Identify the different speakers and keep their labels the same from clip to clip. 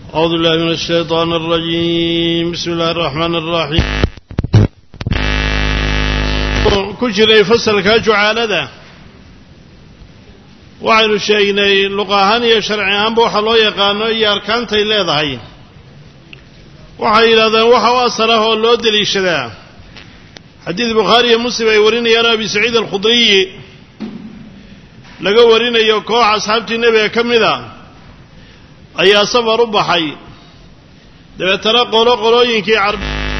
Speaker 1: أعوذ بالله من الشيطان الرجيم بسم الله الرحمن الرحيم كجري فصل كجعالة وعن الشيء لقاهن يشرعان بوحلو يقانو ياركان تيلي ضحي وحي لذا وحواصله اللود للشداء حديث بخاري مسلم يوريني يا أبي سعيد الخضري لقوا وريني يوكوع أصحابتي النبي كم ذا أي صبر بحي ده ترى قولوا ينكي عرب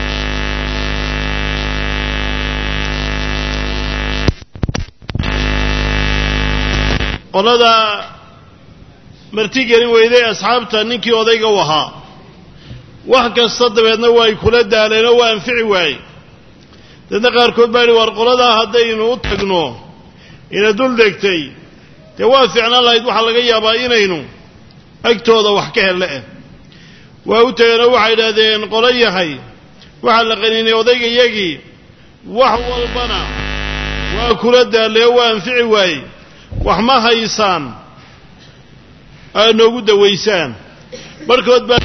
Speaker 1: قولوا ده مرتيجرين ويدي أصحابته نكي وذي جوها وحكى الصد بأنه ويكولد علينا وأنفع واي ده قار كباري ورقولوا ده هدين وطقنوه إن دول دكتي توافعنا الله يدوح على جيا باينينو agtooda wax ka helay waa u taagana waxay yiraahdeen qolayahay waxa la qaninay odaygayagii wax walbana waa kula daalay waa anfici waay wax ma haysaan aanoogu daweysaan markood ba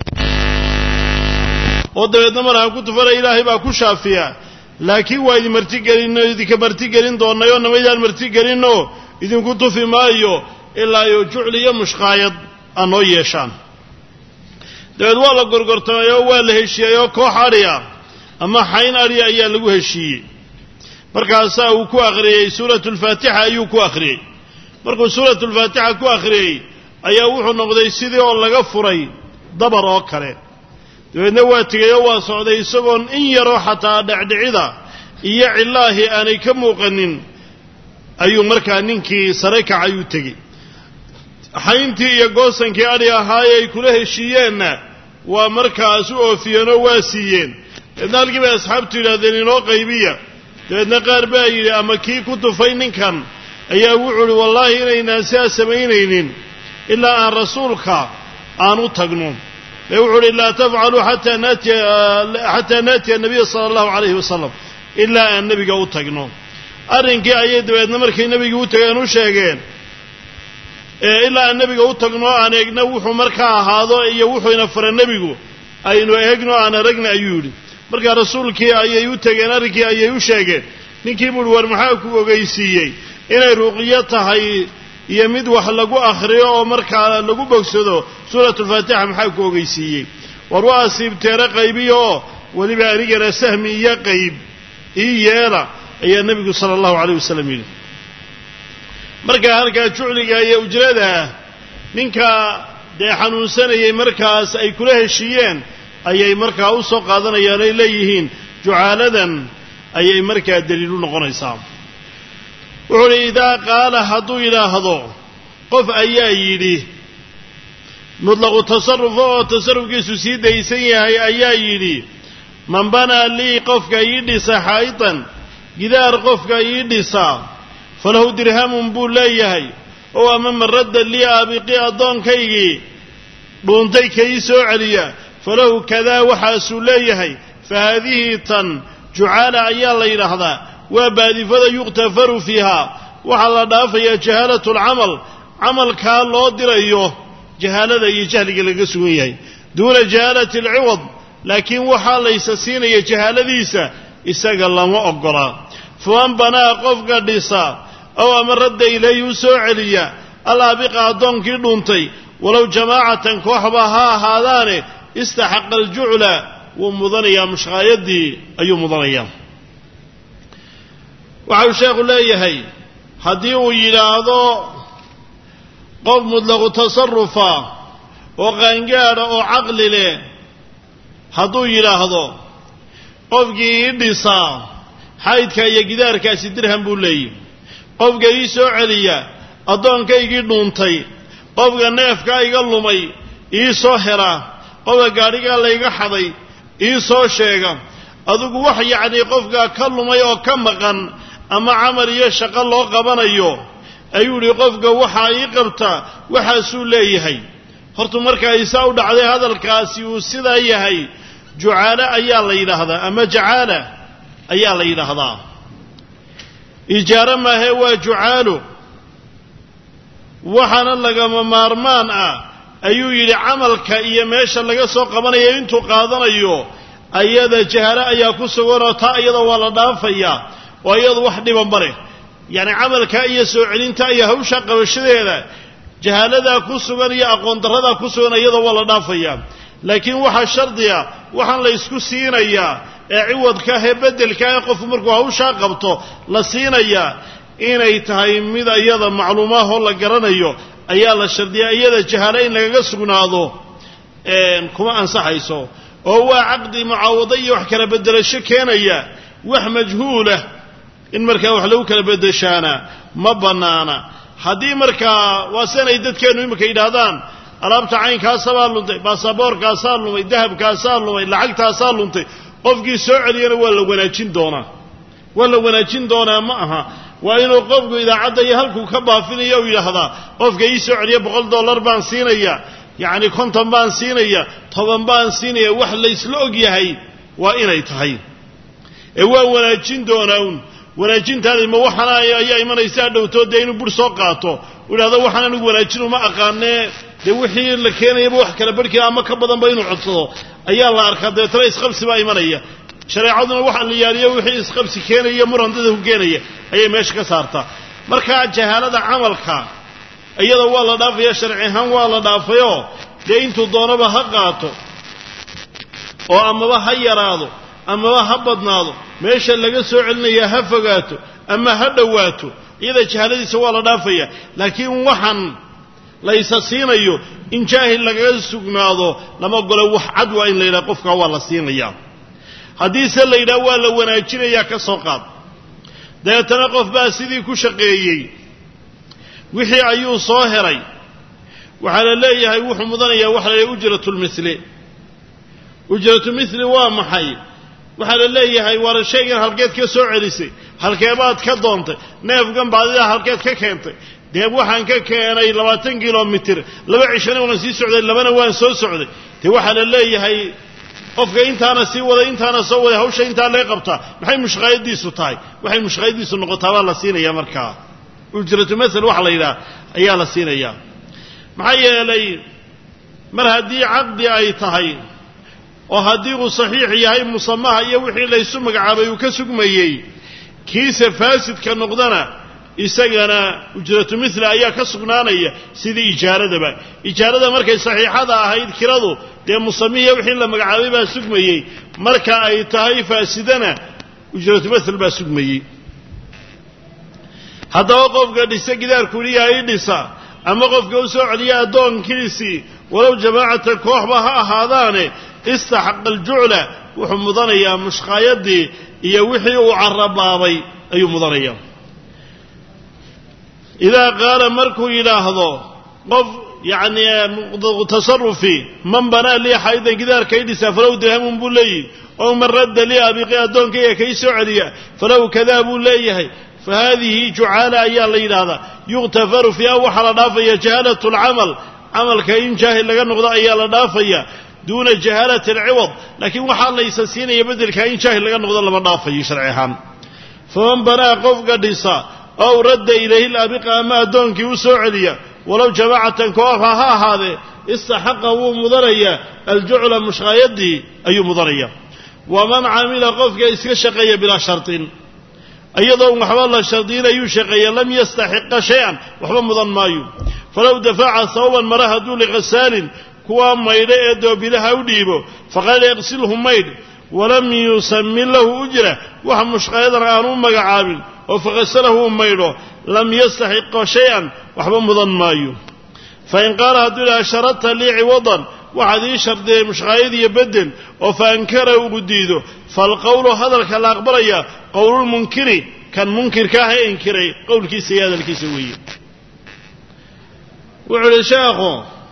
Speaker 1: odaydna maraan ku tufaray ilaahay baa ku shaafiya laakiin waa idin marti gelin doonayo namadaan marti gelino idinku tufi maayo ilaa iyo jucliyo mushqaayad anoo yeeshaan dabeed waa la gorgortamayo waa la heshiiyeyo koox adhiya ama xayn adhiya ayaa lagu heshiiyey markaasaa uu ku akhriyey suuratulfaatixa ayuu ku akhriyey markuu suuratulfaatixa ku akhriyey ayaa wuxuu noqday sidii oo laga furay dabar oo kale dabeedna waa tegayoo waa socday isagoon in yaroo xataa dhecdhicida iyo cillaahii aanay ka muuqanin ayuu markaa ninkii sare kacayuu tegey xayntii iyo goosankii adhi ahaayey ay kula heshiiyeenna waa markaas u oofiyeenoo waa siiyeen dabeedna halkii bay asxaabtu yidhahdeen inoo qaybiya dabeedna qaar baa yidhi ama kii ku tufay ninkan ayaa wuxuu uhi wallaahi inaynaan sidaa samaynaynin ilaa aan rasuulka aan u tagno ee wuxuu uhi laa tafcaluu xataa naatiya nabiya sala allahu calayhi wasalam ilaa aan nebiga u tagno arrinkii ayay dabeedna markay nebigii u tageen u sheegeen ilaa aan nebiga u tagno aan eegno wuxuu markaa ahaado iyo wuxuu ina fara nebigu aynu eegno aan aragna ayuu yidhi markaa rasuulkii ayay u tegeen arrinkii ayay u sheegeen ninkii buuhi war maxaa ku ogeysiiyey inay ruuqiyo tahay iyo mid wax lagu akhriyo oo markaa lagu bogsado suuratulfaatixa maxaa ku ogeysiiyey war waa asiibteere qaybiya oo weliba anigana sahmi iyo qayb ii yeela ayaa nebigu sala allahu calayh wasalam yidhi markaa halkaa jucliga iyo ujrada ninka dee xanuunsanayay markaas ay kula heshiiyeen ayay markaa u soo qaadanayaan ay leeyihiin jucaaladan ayay markaa daliil u noqonaysaa wuxuu uhi idaa qaala hadduu yidhaahdo qof ayaa yidhi mutlaqu tasarruf oo tasarrufkiisu sii daysan yahay ayaa yidhi man banaa lii qofka ii dhisa xaa'itan gidaar qofka ii dhisa falahu dirhamun buu leeyahay oo ama man radda lii aabiqii addoonkaygii dhuuntay ka ii soo celiya falahu kadaa waxaasuu leeyahay fa haadihi tan jucaala ayaa la yidhaahdaa waa baadifada yukhtafaru fiihaa waxaa la dhaafayaa jahaalatu alcamal camalkaa loo dirayo jahaalada iyo jahliga laga sugan yahay duuna jahaalati alciwad laakiin waxaa laysa siinaya jahaaladiisa isaga lama ogolaa faman banaa qofka dhisa ow ama radda ilayhi u soo celiya alaabiqa addoonkii dhuuntay walow jamaacatan kooxba ha ahaadaane istaxaqa aljucla wuu mudanayaa mushqaayaddii ayuu mudanayaa waxa uu sheekhu leeyahay haddii uu yidhaahdo qof mutlaqu tasarufa oo qaangaadha oo caqli leh hadduu yidhaahdo qofkii ii dhisaa xaydka iyo gidaarkaasi dirham buu leeyahy qofka ii soo celiya addoonkaygii dhuuntay qofka neefkaa iga lumay ii soo hera qofka gaadhigaa layga xaday ii soo sheega adigu wax yacnii qofkaa ka lumay oo ka maqan ama camal iyo shaqo loo qabanayo ayuu idhi qofka waxaa ii qabta waxaasuu leeyahay hortu markaa isaa u dhacday hadalkaasi uu sidaa yahay jucaalo ayaa la yidhaahdaa ama jacaala ayaa la yidhaahdaa ijaaro maahee waa jucaalo waxaana lagama maarmaan ah ayuu yidhi camalka iyo meesha laga soo qabanayo intuu qaadanayo ayada jahaalo ayaa ku suganoo taa iyada waa la dhaafayaa oo iyadu wax dhiban ma leh yacni camalka iyo soo celinta iyo hawsha qabashadeeda jahaaladaa ku sugan iyo aqoon darradaa ku sugan iyada waa la dhaafayaa laakiin waxaa shardiya waxaan la isku siinayaa ee ciwadka ee beddelka ee qofku markuu hawshaa qabto la siinayaa inay tahay mid iyada macluumaahoo la garanayo ayaa la shardiyaa iyada jahaalo in lagaga sugnaado kuma ansaxayso oo waa caqdi mucaawado iyo wax kala beddelasho keenaya wax majhuulah in markaa wax lagu kala beddeshaana ma bannaana haddii markaa waa sanay dadkeennu iminka yidhaahdaan alaabta caynkaasaa luntay baasaboorkaasaa lumay dahabkaasaa lumay lacagtaasaa luntay qofkii soo celiyana waa la wanaajin doonaa ma aha waa inuu qofku idaacadda iyo halkuu ka baafinayo u yidhaahdaa qofka ii soo celiya $100 baan siinaya yacni 50 baan siinaya 10 baan siinaya wax laysla og yahay waa inay tahay ee waa wanaajin doonaa wanaajintaadi ma waxana ayaa imanaysaa dhowtood dee inuu bur soo qaato u yidhahdo waxaan anigu wanaajin uma aqaanee dee wixii la keenayaba wax kala barhkii ama ka badanba inuu codsado ayaa la arkaa dabeetana isqabsi baa imanaya shareecaduna waxa la yaaliyo wixii isqabsi keenaya murandada ku keenaya ayay meesha ka saartaa markaa jahaalada camalka iyada waa la dhaafaya sharci ahaan waa la dhaafayoo dee intuu doonaba ha qaato oo amaba ha yaraado amaba ha badnaado meesha laga soo celinaya ha fogaato ama ha dhowaato iyada jahaaladiisa waa la dhaafaya laakiin waxaan laysa siinayo in jaahil lagaga sugnaado lama golo wax cad waa in la yidhaha qofkaa waa la siinayaa haddiise la yidhaha waa la wanaajinayaa ka soo qaad dabeetana qof baa sidii ku shaqeeyey wixii ayuu soo helay waxaa la leeyahay wuxuu mudanayaa waxa la leeyahay ujratulmithli waa maxay waxaa la leeyahay war shaygan halkeed ka soo celisay halkeebaad ka doontay neefgan baadidaa halkeed ka keentay dee waxaan ka keenay 20 kilomitir 2 cishana waan sii socday 2na waan soo socday dee waxaa la leeyahay qofka intaana sii waday intaana soo waday hawsha intaa laga qabtaa maxay mushqaayadiisu tahay waxay mushqaayadiisu noqotaa baa la siinayaa markaa ujratu masal waxa la yidhaha ayaa la siinayaa maxaa yeelay mar haddii caqdi ay tahay oo haddii uu saxiix yahay musamaha iyo wixii laysu magacaabay uu ka sugmayey kiisa faasidka noqdana isagana ujratu mithla ayaa ka sugnaanaya sidii ijaarada markay saxiixada ahayd kiradu dee musamihiya wixii la magacaabay baa sugmayey marka ay tahay faasidana ujratu mithl baa sugmayey haddaba qofka dhisa gidaarku liyahay dhisa ama qofka u soo celiya addoonkiisii walow jamaacata kooxba ha ahaadaane istaxaqa aljucla wuxuu mudanayaa mushqaayadii iyo wixii uu carabaabay ayuu mudanayaa idaa qaala markuu yidhaahdo qof yacni tasarufi man banaa lii xaydan gidaarkay dhisaa falow dirhamun buu leeyahy oo man radda lii abiqi addoonkayga kay soo celiya falow kadaa buu leeyahay fa haadihi jucaala ayaa la yidhaahdaa yuqtafaru fiiha waxaa la dhaafaya jahaalatu alcamal camalka in jaahil laga noqdo ayaa la dhaafaya duuna jahaalati alciwad laakiin waxaa laysa siinaya beddelkaa in jaahil laga noqdo lama dhaafayo sharci ahaan faman banaa qofka dhisa ow radda ilayhi laabiqa ama addoonkii u soo celiya walow jamaacatan kooxa ha ahaadee istaxaqa wuu mudanayaa aljucla mushqaayadii ayuu mudanayaa waman camila qofka iska shaqeeya bilaa shartin iyadoon waxba la shardiyin ayuu shaqeeya lam yastaxiqa shay-an waxba mudan maayo falow dafaca sababan mara hadduu likhasaalin kuwaa maydha ee doobilaha u dhiibo faqaala iqsilhu maydh walam yusamin lahu ujra wax mushqaayadan aanu u magacaabin oo fakasalahu u maydho lam yastaxiqa shay-an waxba mudan maayo fain qaala hadduu idhaha sharadta lii ciwadan waxaad ii shardiyay mushqaayad iyo bedel oo fa ankara ugu diido falqowlu hadalka la aqbalaya qowlulmunkiri kan munkirka ah ee inkiray qowlkiisa iyo hadalkiisa weeye wuxuu idhi sheekhu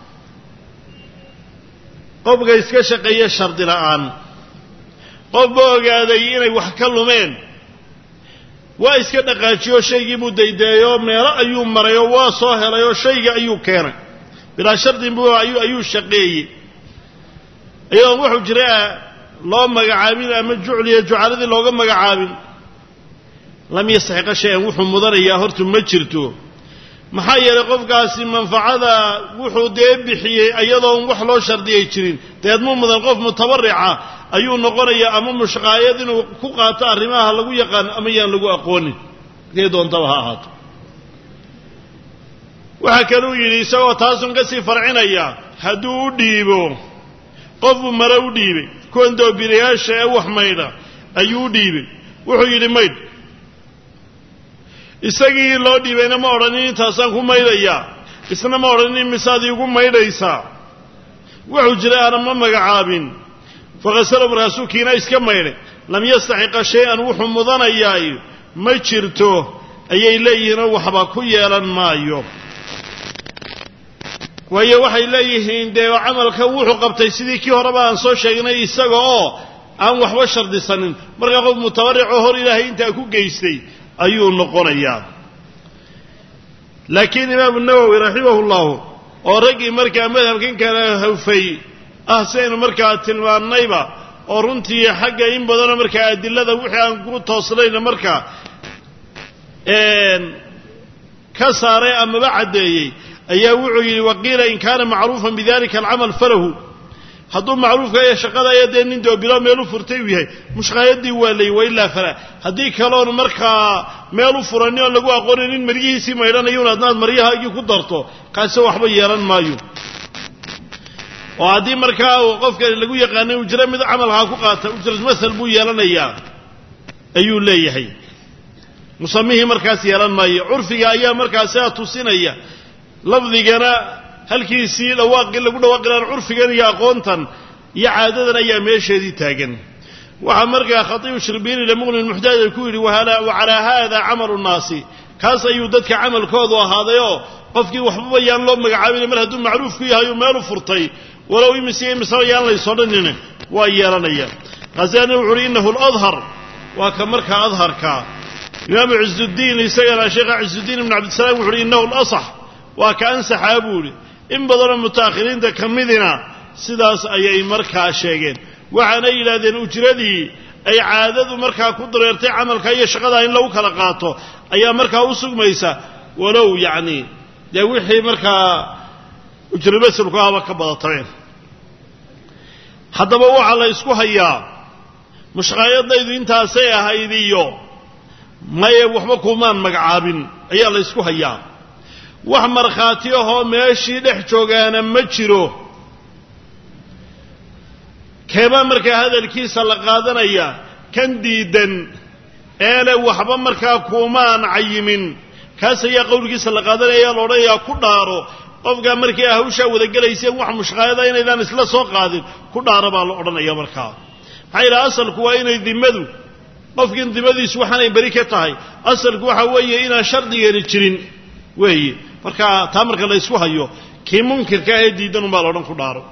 Speaker 1: qofka iska shaqeeya shardi la'aan qofba ogaaday inay wax ka lumeen waa iska dhaqaajiyo shaygii buu daydeeyoo meelo ayuu maray oo waa soo helay oo shayga ayuu keenay bilaa shardin buu ayuu shaqeeyey iyadoon wuxuu jira loo magacaabin ama jucliya jucaladii looga magacaabin lam yastaxiqa shay-an wuxuu mudanayaa hortu ma jirto maxaa yeelay qofkaasi manfacada wuxuu dee bixiyey iyadoon wax loo shardiyay jirin deed mu mudan qof mutabarrica ayuu noqonayaa ama mushqaayad inuu ku qaato arrimaha lagu yaqaan ama yaan lagu aqoonin dee doontaba ha ahaato waxa kale uu yidhi isagoo taasun ka sii farcinaya hadduu u dhiibo qofuu mare u dhiibay kuwan doobirayaasha ee wax maydha ayuu u dhiibay wuxuu yidhi maydh isagii loo dhiibayna ma odhanin intaasaan ku maydhayaa isna ma odhanin misaad iigu maydhaysaa wuxuu jiray aana ma magacaabin faqasalo markaasuu kiina iska maydhay lam yastaxiqa shay-an wuxuu mudanayaay ma jirto ayay leeyihiinoo waxba ku yeelan maayo waayo waxay leeyihiin dee camalkan wuxuu qabtay sidii kii horeba aan soo sheegnay isaga oo aan waxba shardisanin markaa qof mutabarricoo hor ilaahay intaa ku geystay ayuu noqonayaa laakiin imaamu nawowi raximahullahu oo raggii markaa madhabkan kala hawfay saynu markaa tilmaannayba oo runtii xagga in badanoo markaa adilada wixii aan ku toosnayna markaa ka saaray amaba caddeeyey ayaa wuxuu yidhi waqiila in kaana macruufan bidalika alcamal falahu hadduu macruufka iyo shaqadaya dee nin doobilo meel u furtay uu yahay mushqaayadii waa lay wailaa fala haddii kaloon markaa meel u furani oon lagu aqoonin in maryihiisii maydhanayuun adnaad maryahaagii ku darto kaase waxba yeelan maayo oo haddii markaa qofkani lagu yaqaanay ujro mid camalkaa ku qaata ujrasmasal buu yeelanayaa ayuu leeyahay musamihii markaas yeelan maayo curfiga ayaa markaa sidaa tusinaya lafdigana halkiisii dhawaaqii lagu dhawaaqi lahaan curfigan iyo aqoontan iyo caadadan ayaa meesheedii taagan waxaa markaa khatiibu shirbiini limuqni muxtaaj ku yidhi wacalaa haada camalu nnaasi kaas ayuu dadka camalkoodu ahaadayoo qofkii waxbaba yaan loo magacaabin mar hadduu macruufku yahay uu meel u furtay walow imisaba yaan laysoo dhanin waa yeelanaya hasaani wuxu uhi innahu aladhar waa ka markaa adharka imaamu cizudiin isagana sheekha cizudiin ibnu cabdisalaam wuxu uhi innahu alasax waa ka ansaxaa buu idhi in badanoo mutaakhiriinta ka midina sidaas ayay markaa sheegeen waxaanay yidhaahdeen ujradii ay caadadu markaa ku dareertay camalka iyo shaqadaa in lagu kala qaato ayaa markaa u sugmaysa walow yacni dee wixii markaa ujrabasalku ahba ka badatabeen haddaba waxaa la ysku hayaa mushqaayadaydu intaasay ahayd iyo maye waxba kumaan magacaabin ayaa la ysku hayaa wax markhaati ahoo meeshii dhex joogaana ma jiro keebaa markaa hadalkiisa la qaadanaya kan diidan eele waxba markaa kuumaan cayimin kaas ayaa qowlkiisa la qaadanaya ayaa la odhanayaa ku dhaaro qofkaa markii hawshaa wadagelayseen wax mushqaayada inaydaan isla soo qaadin ku dhaaro baa la odhanaya markaa maxaa yidhaha asalku waa inay dimadu qofkin dimadiisu waxaanay beri ka tahay asalku waxa weeye inaan shardigeeni jirin weeye markaa taa marka la ysku hayo kii munkirka ahee diidan unbaa laodhan ku dhaaro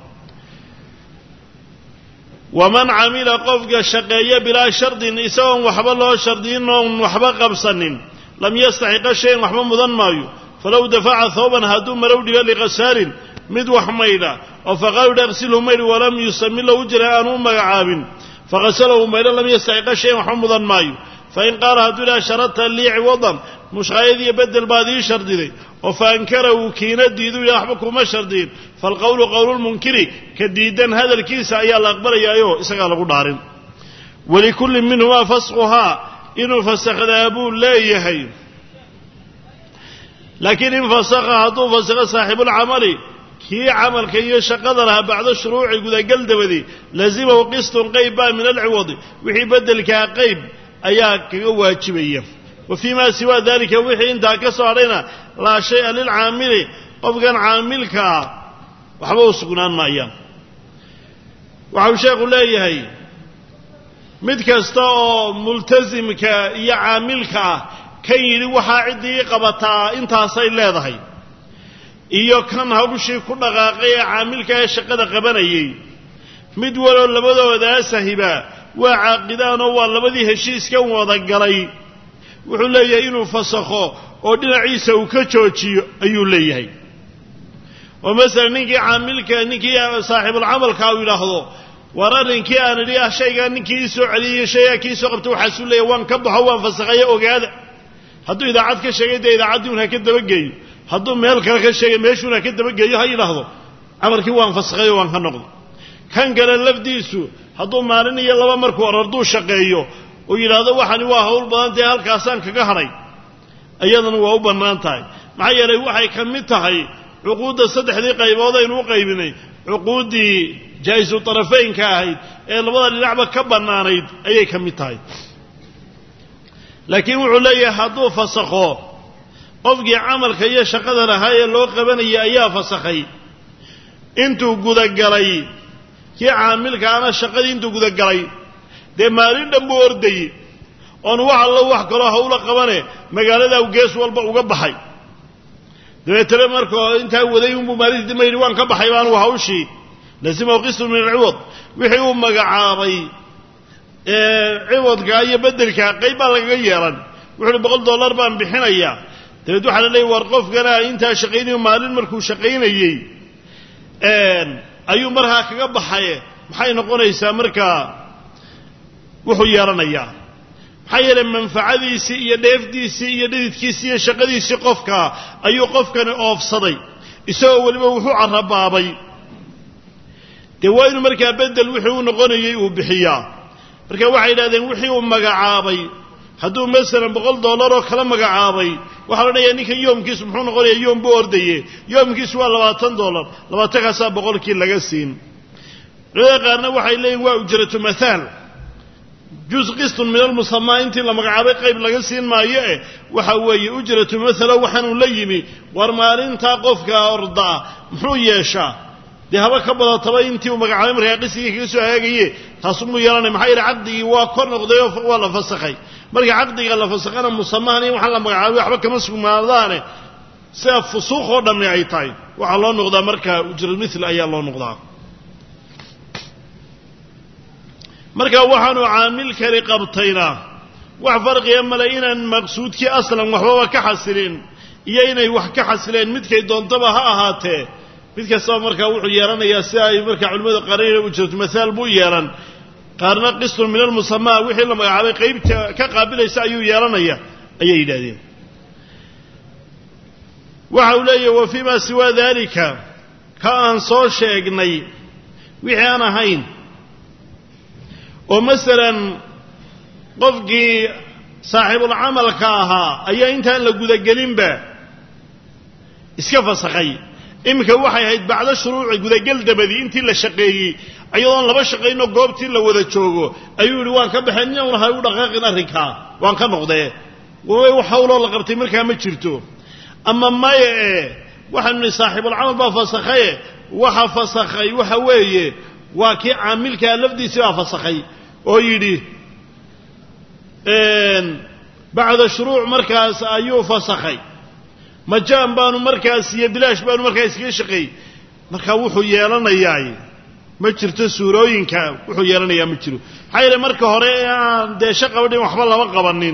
Speaker 1: waman camila qofka shaqeeya bilaa shardin isagoon waxba loo shardiyin oon waxba qabsanin lam yastaxiqa shayan waxba mudan maayo falow dafaca thawban hadduu marow dhigo liqasaalin mid wax maydha oo faqaalu dhaqsilhu maydh walam yusami lahu ujra aanu u magacaabin faqasalahu maydho lam yastaxiqa shayan waxba mudan maayo fain qaala hadduu idhaha sharadta lii ciwadan mushqaayadiiyo bedel baad ii shardiday oo faankarahu kiina diidu yidhaha waxba kuma shardiyin faalqowlu qowlulmunkiri ka diidan hadalkiisa ayaa la aqbalayaayo isagaa lagu dhaarin walikullin minhumaa fasquhaa inuu fasakhdaa buu leeyahay laakiin in fasakha hadduu fasakho saaxibulcamali kii camalka iyo shaqada lahaa bacdo shuruuci gudagal dabadii lazimahu qistun qayb baa min alciwadi wixii beddelkaa qayb ayaa kaga waajibaya wa fii maa siwaa dalika wixii intaa ka soo hadhayna laa shaya lilcaamili qofkan caamilka ah waxba u sugnaan maayaan waxau sheekhu leeyahay mid kasta oo multasimka iyo caamilka ah kan yidhi waxaa ciddii qabataa intaasay leedahay iyo kan hawshii ku dhaqaaqay ee caamilka ee shaqada qabanayay mid waloo labadoodaa sahiba waa caaqidaanoo waa labadii heshiiskan wada galay wuxuu leeyahay inuu fasakho oo dhinaciisa uu ka joojiyo ayuu leeyahay oo masalan ninkii saaxibulcamalka uu yidhaahdo war arrinkii aan idhi shaygaa ninkii ii soo celiyey shaygaa kii soo qabtay waxaasuu leeyahay waan ka baxo waan fasakhayo ogaada hadduu idaacad ka sheegay dee idaacaddii un ha ka dabageeyo hadduu meel kale ka sheegay meeshuuna ka dabageeyo ha yidhaahdo camalkii waan fasakhayo waan ka noqdo kan kale lafdiisu hadduu maalin iyo laba markuu orduu shaqeeyo oo yidhaahdo waxani waa hawl badan tahay halkaasaan kaga hadhay iyadana waa u bannaan tahay maxaa yeelay waxay ka mid tahay cuquudda saddexdii qaybood aynu u qaybinay cuquuddii jaa'isu tarafaynka ahayd ee labada dhinacba ka bannaanayd ayay ka mid tahay laakiin wuxuu leeyahay hadduu fasakho qofkii camalka iyo shaqada lahaa ee loo qabanayay ayaa fasakhay intuu gudagalay kii caamilka ana shaqadii intuu gudagalay dee maalin dhan buu ordayey oon wax allo wax kaloo hawla qabane magaalada gees walba uga baxay dabeetana markoo intaa waday unbuu maalintii dima yidhi waan ka baxay baanu hawshii lasimahu qismun min alciwad wixii uu magacaabay ciwadka iyo bedelka qayb baa lagaga yeelan wuxuu $100 baan bixinayaa dabeed waxaa la leeyahy war qofkana intaa shaqaynayo maalin markuu shaqaynayey ayuu markaa kaga baxaye maxay noqonaysaa markaa wuxuu yeelanayaa maxaa yeelay manfacadiisii iyo dheefdiisii iyo dhididkiisii iyo shaqadiisii qofka ayuu qofkani oofsaday isagoo weliba wuxuu carabaabay dee waa inuu markaa bedel wixii uu noqonayey uu bixiyaa marka waxay yidhahdeen wixii uu magacaabay hadduu masalan $100 oo kala magacaabay waxaa la dhayaa ninkan yoomkiisu muxuu noqonayaa yoom buu ordaye yoomkiisu waa $20 20kaasaa boqolkii laga siin culimada qaarna waxay leeyihin waa ujratu mathaal juz qistun min almusamaa intii la magacaabay qayb laga siin maayo waxa weeye ujratu mathala waxaanuu la yimi war maalintaa qofka ordaa muxuu yeeshaa dee haba ka badataba intii uu magacaabay markaa qisigii kaga soo hagaagaye taasumuu yeelanay maxaa yidhi caqdigii waa kor noqday oo waa la fasakhay marka caqdiga la fasakhana musamahan in waxaa la magacaabay waxba kama sugnaadaane sida fusuuq oo dhammi ay tahay waxaa loo noqdaa markaa ujramithl ayaa loo noqdaa marka waxaanu caamilkani qabtayna wax farqiya male inaan maqsuudkii aslan waxbaba ka xasilin iyo inay wax ka xasileen midkay doontaba ha ahaatee mid kastaba markaa wuxuu yeelanayaa si ay markaa culimmada qaarina ujratu mathaal buu yeelan qaarna qistun min almusamaa wixii la magacaabay qaybta ka qaabilaysa ayuu yeelanaya ayay yidhahdeen waxa uu leeyahy wa fii ma siwaa dalika ka aan soo sheegnay wixii aan ahayn oo masalan qofkii saaxiibulcamalka ahaa ayaa intaan la gudagelinba iska fasakhay iminka waxay ahayd bacdo shuruuci gudagel dabadii intii la shaqeeyey ayadoon laba shaqaynoo goobtii la wada joogo ayuu yidhi waan ka baxay nina ha u dhaqaaqin arrinkaa waan ka noqdee wax hawloo la qabtay markaa ma jirto ama maya waxaanu nihi saaxiibulcamal baa fasakhaye waxa fasakhay waxa weeye waa kii caamilkaa lafdiisii baa fasakhay oo yidhi bacda shuruuc markaas ayuu fasakhay majaan baanu markaas iyo bilaash baanu markaa iskaga shaqeeyey markaa wuxuu yeelanayaa ma jirto suurooyinka wuxuu yeelanayaa ma jiro maxaa yeele marka hore aan dee shaqabadhin waxba lama qabanin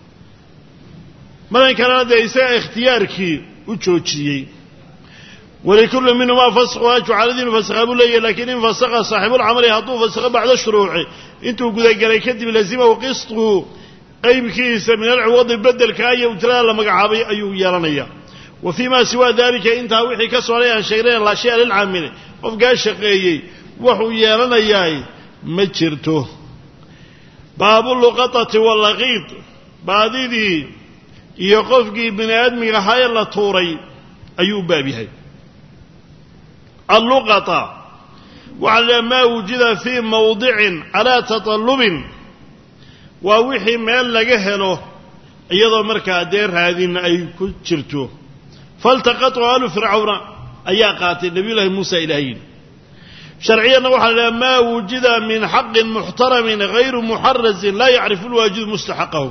Speaker 1: madan kalena dee isaga ikhtiyaarkii u joojiyey walikulli minhumaa fasqu jucaladiinu fasakha buu leeyahy lakiin in fasakha saaxiibulcamali hadduu fasakho bacda shuruuci intuu gudagelay kadib lazimahu qisطu qaybkiisa min alciwadi bedelka iyo ujrada la magacaabay ayuu yeelanaya wa fii ma siwaa dalika intaa wixii ka sooray aan sheegnay laa shay'a lilcaamili qofkaa shaqeeyey wuxuu yeelanayaa ma jirto baabu luqatati wallaqiid baadidii iyo qofkii bini aadmiga ahaa ee la tuuray ayuu u baab yahay alluqata waxaa la maa wujida fii mawdicin calaa taطallubin waa wixii meel laga helo iyadoo markaa dee raadin ay ku jirto faltaqatu alu fircawna ayaa qaatay nabiyullaahi muusa ilaahiin sharciyanna waxaa la idhaha maa wujida min xaqin muxtaramin hayru muxarazin laa yacrifu lwaajidu mustaxiqahu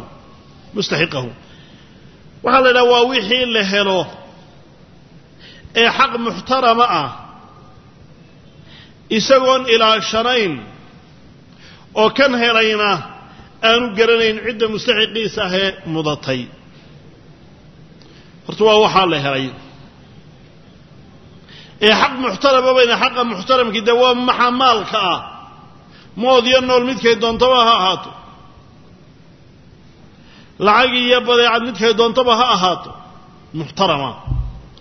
Speaker 1: waxaa la idhaha waa wixii la helo ee xaq muxtarama ah isagoon ilaashanayn oo kan helayna aanu garanayn cidda mustaxiqiisa ahee mudatay horta waa waxaa la helay ee xaq muxtarama bayna xaqa muxtaramkii dee waa maxa maalka ah mood iyo nool midkay doontaba ha ahaato lacag iyo badeecad midkay doontaba ha ahaato muxtarama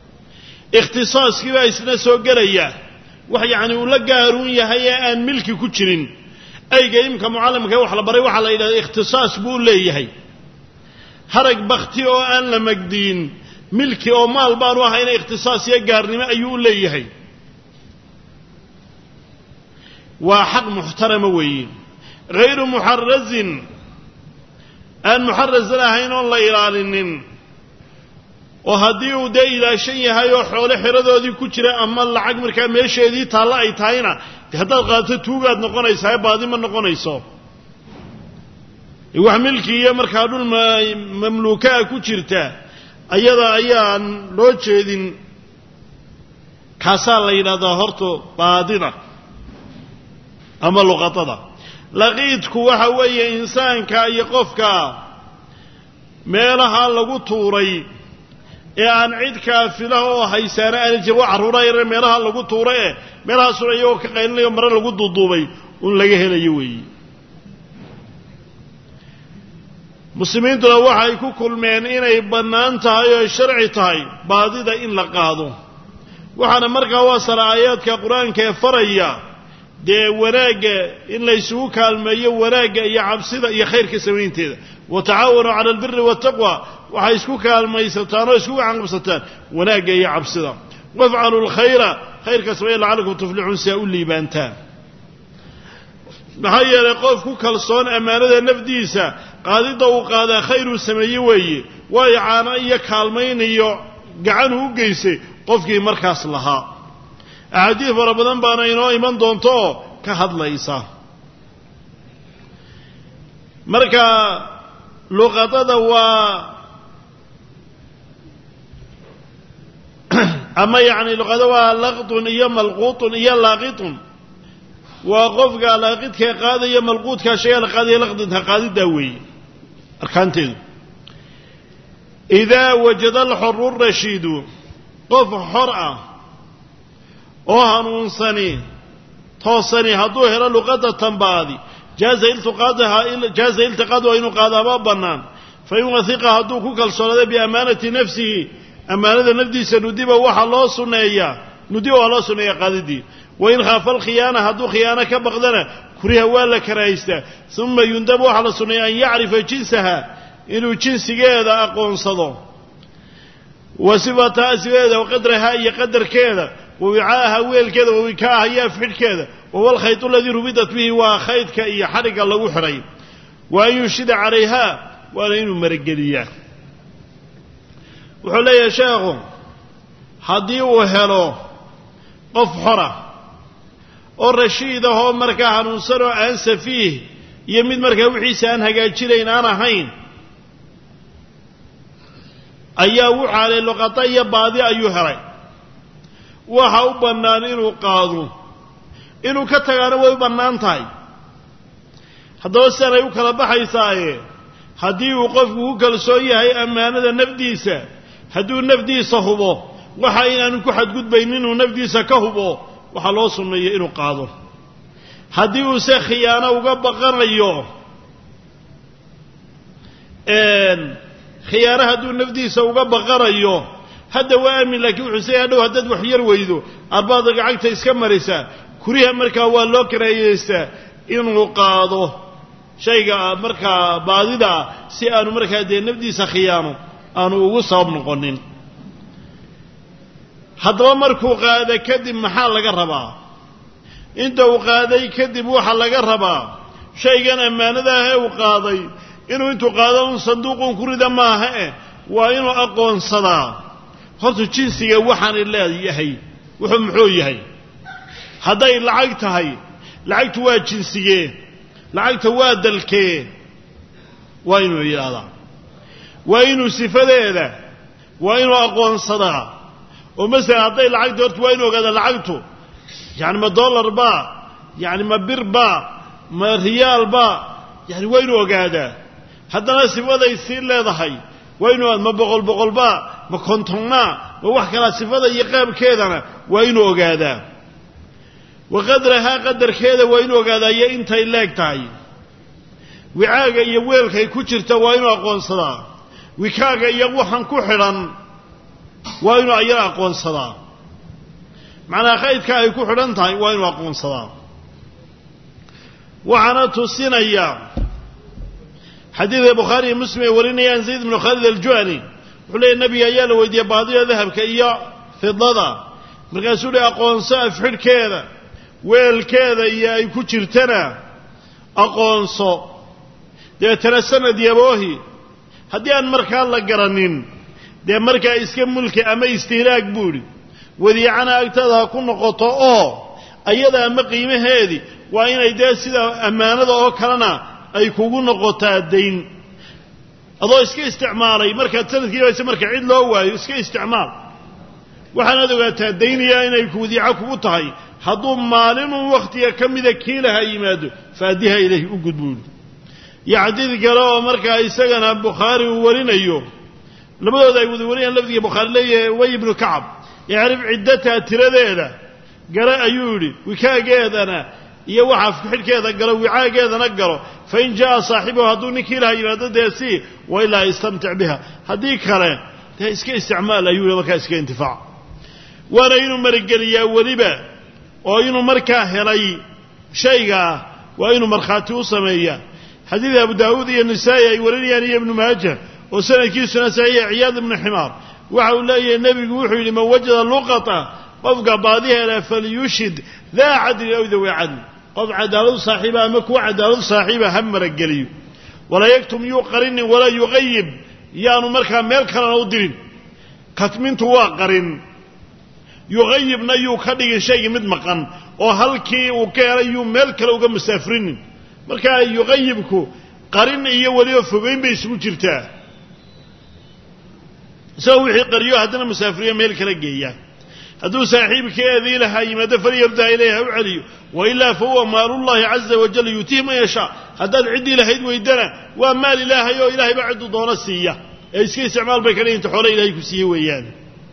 Speaker 1: ikhtisaaskii baa isna soo gelaya wax yacni uu la gaaruun yahay ee aan milki ku jirin ayga imka mucallimka wax la baray waxa la yidhahdaa ikhtisaas buu leeyahay harag bakti oo aan la magdiin milki oo maal baanu ahayna ikhtisaas iyo gaarnimo ayuu leeyahay waa xaq muxtarama weeye غayru muxarazin aan muxaraz lahayn oon la ilaalinin oo haddii uu dee ilaashan yahay oo xoole xeradoodii ku jira ama lacag markaa meesheedii taalla ay tahayna haddaad qaadato tuugaad noqonaysaa baadi ma noqonayso wax milki iyo markaa dhul mamluukaa ku jirta ayada ayaan loo jeedin kaasaa la yidhahdaa horta baadida ama luqatada laqiidku waxa weeye insaanka iyo qofka meelaha lagu tuuray ee aan cid kaafila oo haysaana aan jir wax caruura yar meelaha lagu tuuray meelahaas iyagoo ka qaylinayo mara lagu duuduubay un laga helayo weeye muslimiintuna waxay ku kulmeen inay bannaan tahay oo sharci tahay baadida in la qaado waxaana markaa waa saraayaadka qur-aanka ee faraya dee wanaagga in la isugu kaalmeeyo wanaagga iyo cabsida iyo khayrka samaynteeda watacaawanuu cala albiri waataqwa waxay isku kaalmaysataan oo isku gacanqabsataan wanaagga iyo cabsida wafcalu lkhayra khayrka sameeya lacalakum tuflixuun si aa u liibaantaan maxaa yeelay qof ku kalsoon ammaanada nafdiisa qaadidda uu qaadaa khayruu sameeye weeye waayo caano iyo kaalmaynayo gacanuu u geysay qofkii markaas lahaa axaadiis fara badan baana inoo iman doonto oo ka hadlaysa marka luqadada waa ama yacni luqada waa laqdun iyo malquutun iyo laaqitun waa qofka laaqidka qaadaya malquudka shayga la qaadaya laqdinta qaadiddaa weeye arkaanteedu idaa wajada alxuru rashiidu qof xor ah oo hanuunsani toosani hadduu helo luqadatan baadi jaaza iltiqaadaha inuu qaadaaba bannaan fain wahiqa hadduu ku kalsoonaaday biamaanati nafsihi ammaanada nafdiisa nudiba waxaa loo sunneeyaa qaadidii wain khaafa alkhiyaana hadduu khiyaano ka baqdana kuriha waa la karahaystaa uma yundab waxaa la sunneeya an yacrifa jinsaha inuu jinsigeeda aqoonsado wa sifataha sifadeeda waqadrahaa iyo qadarkeeda wawicaaha weelkeeda wawikaaha iyo afxidhkeeda wahuwa alkhaytu aladii rubidat bihi waa khaydka iyo xadhigga lagu xidhay wa an yunshida calayha waana inuu marageliyaa wuxuu leeyahay sheekhu haddii uu helo qof xora oo rashiid ahoo markaa hanuunsan oo aan safiih iyo mid markaa wixiisa aan hagaajinayn aan ahayn ayaa wuxuu helay luqata iyo baadi ayuu helay waxa u bannaan inuu qaado inuu ka tagaana way u bannaan tahay haddaba sidanay u kala baxaysaaye haddii uu qofku ku kalsoon yahay ammaanada nafdiisa hadduu nafdiisa hubo waxa inaanu ku xadgudbaynin inuu nafdiisa ka hubo waxaa loo sunneeya inuu qaado haddii uuse khiyaano uga baqanayo khiyaano hadduu nafdiisa uga baqanayo hadda waa aamin laakiin wuxuu say hadhow haddaad wax yar weydo arbaada gacagta iska marisaa kuriha markaa waa loo karaahiyeystaa inuu qaado shayga markaa baadida ah si aanu markaa dee nafdiisa khiyaano aanu ugu sabab noqonin haddaba markuu qaada kadib maxaa laga rabaa inta uu qaaday kadib waxaa laga rabaa shaygan ammaanadaah ee uu qaaday inuu intuu qaado un sanduuqun ku rida maaha waa inuu aqoonsadaa horta jinsiga waxaanay leeyahay wuxuu muxuu yahay hadday lacag tahay lacagtu waa jinsigee lacagta waa dalkee waa inuu yidhaahdaa waa inuu sifadeeda waa inuu aqoonsadaa oo masalan hadday lacagta horta waa inuu ogaadaa lacagtu yani ma dollar baa yani ma bir baa ma riyaal baa yani waa inuu ogaadaa haddana sifaday sii leedahay waa inuu ma boqol baa ma kontonnaa ma wax kalaa sifada iyo qaabkeedana waa inuu ogaadaa wa qadrahaa qadarkeeda waa inuu ogaadaa iyo intay leeg tahay wicaaga iyo weelkay ku jirta waa inuu aqoonsadaa wikaaga iyo waxan ku xidhan وإنه أيضا أقوان صدا معنى خيط كأي كحرنتها وإنه أقوان صدا وعنته السنة أيام حديث البخاري مسلم وريني عن زيد بن خالد الجهني يقول لي النبي أيال ويدي بعضها ذهب كإيا في الضضع مركز سوري أقوان صاف حر كذا ويل كذا إيا يكوشرتنا أقوان صا ده تنسنا ديابوهي هدي أن مركا الله قرنين ده مركا إسكم ملك أما استهلاك بوري وذي عنا أكتادها كنا قطاء أيضا أما قيمة هذه وإن أيضا سيدا أمانة أو كرنا أي كوغونا قطاء الدين أضو إسكي استعمالي مركا تسند كيف يسمى مركا عيد لهو إسكي استعمال وحنا ذو قطاء الدين يا إن يكو ذي عكو طهي هدو مالين وقت يكم ذا كيلها يمادو فأديها إليه أقود بوري يعديد قراءة مركا إساقنا بخاري وورين أيوم لما ذا يقول ورين لفظي بخاري لي وابن كعب يعرف عدتها تردينا قراءة أيوري وكا قيدنا يوحف كحل كذا قراء وعاء قيدنا قراء فإن جاء صاحبه هدوني كيلها يمادو ديسي وإلا يستمتع بها هديك خلايا ده إسكي استعمال أيوري وكا إسكي انتفاع وانا ينو مرقليا ولبا وينو مركا هلي شيئا وينو مرخاتي سميا حديث أبو داود النسائي يوريني يعني ابن ماجه وسنة كيسنا سعية عياذ بن حمار وحول الله النبي وحي لمن وجد اللقطة قفق بعضها فليشهد ذا عدل أو ذوي عدل قف عدال صاحبها مكو عدال صاحبها هم رجلي ولا يكتم يقرن ولا يغيب يانو مركا ملكا نودرين كتمنت واقرن يغيب نيو كدغ شيء مدمقن او halkii uu ka helayo meel kale uga musafrin marka yuqaybku qarin iyo waliba fogeyn bay isugu jirtaa soo wixii qariyo hadana musafiriya meel kale geeya haduu saaxiibkeedii lahaa yimaado fariyada ilayha u celiyo wa illa fa huwa maalullah azza wa jalla yutiima yasha hadad cidi lahayd weydana waa maal ilaahay oo ilaahay baa cidu doona siiya ee iska isticmaal bay kale inta xoolo ilaahay ku siiyay weeyaan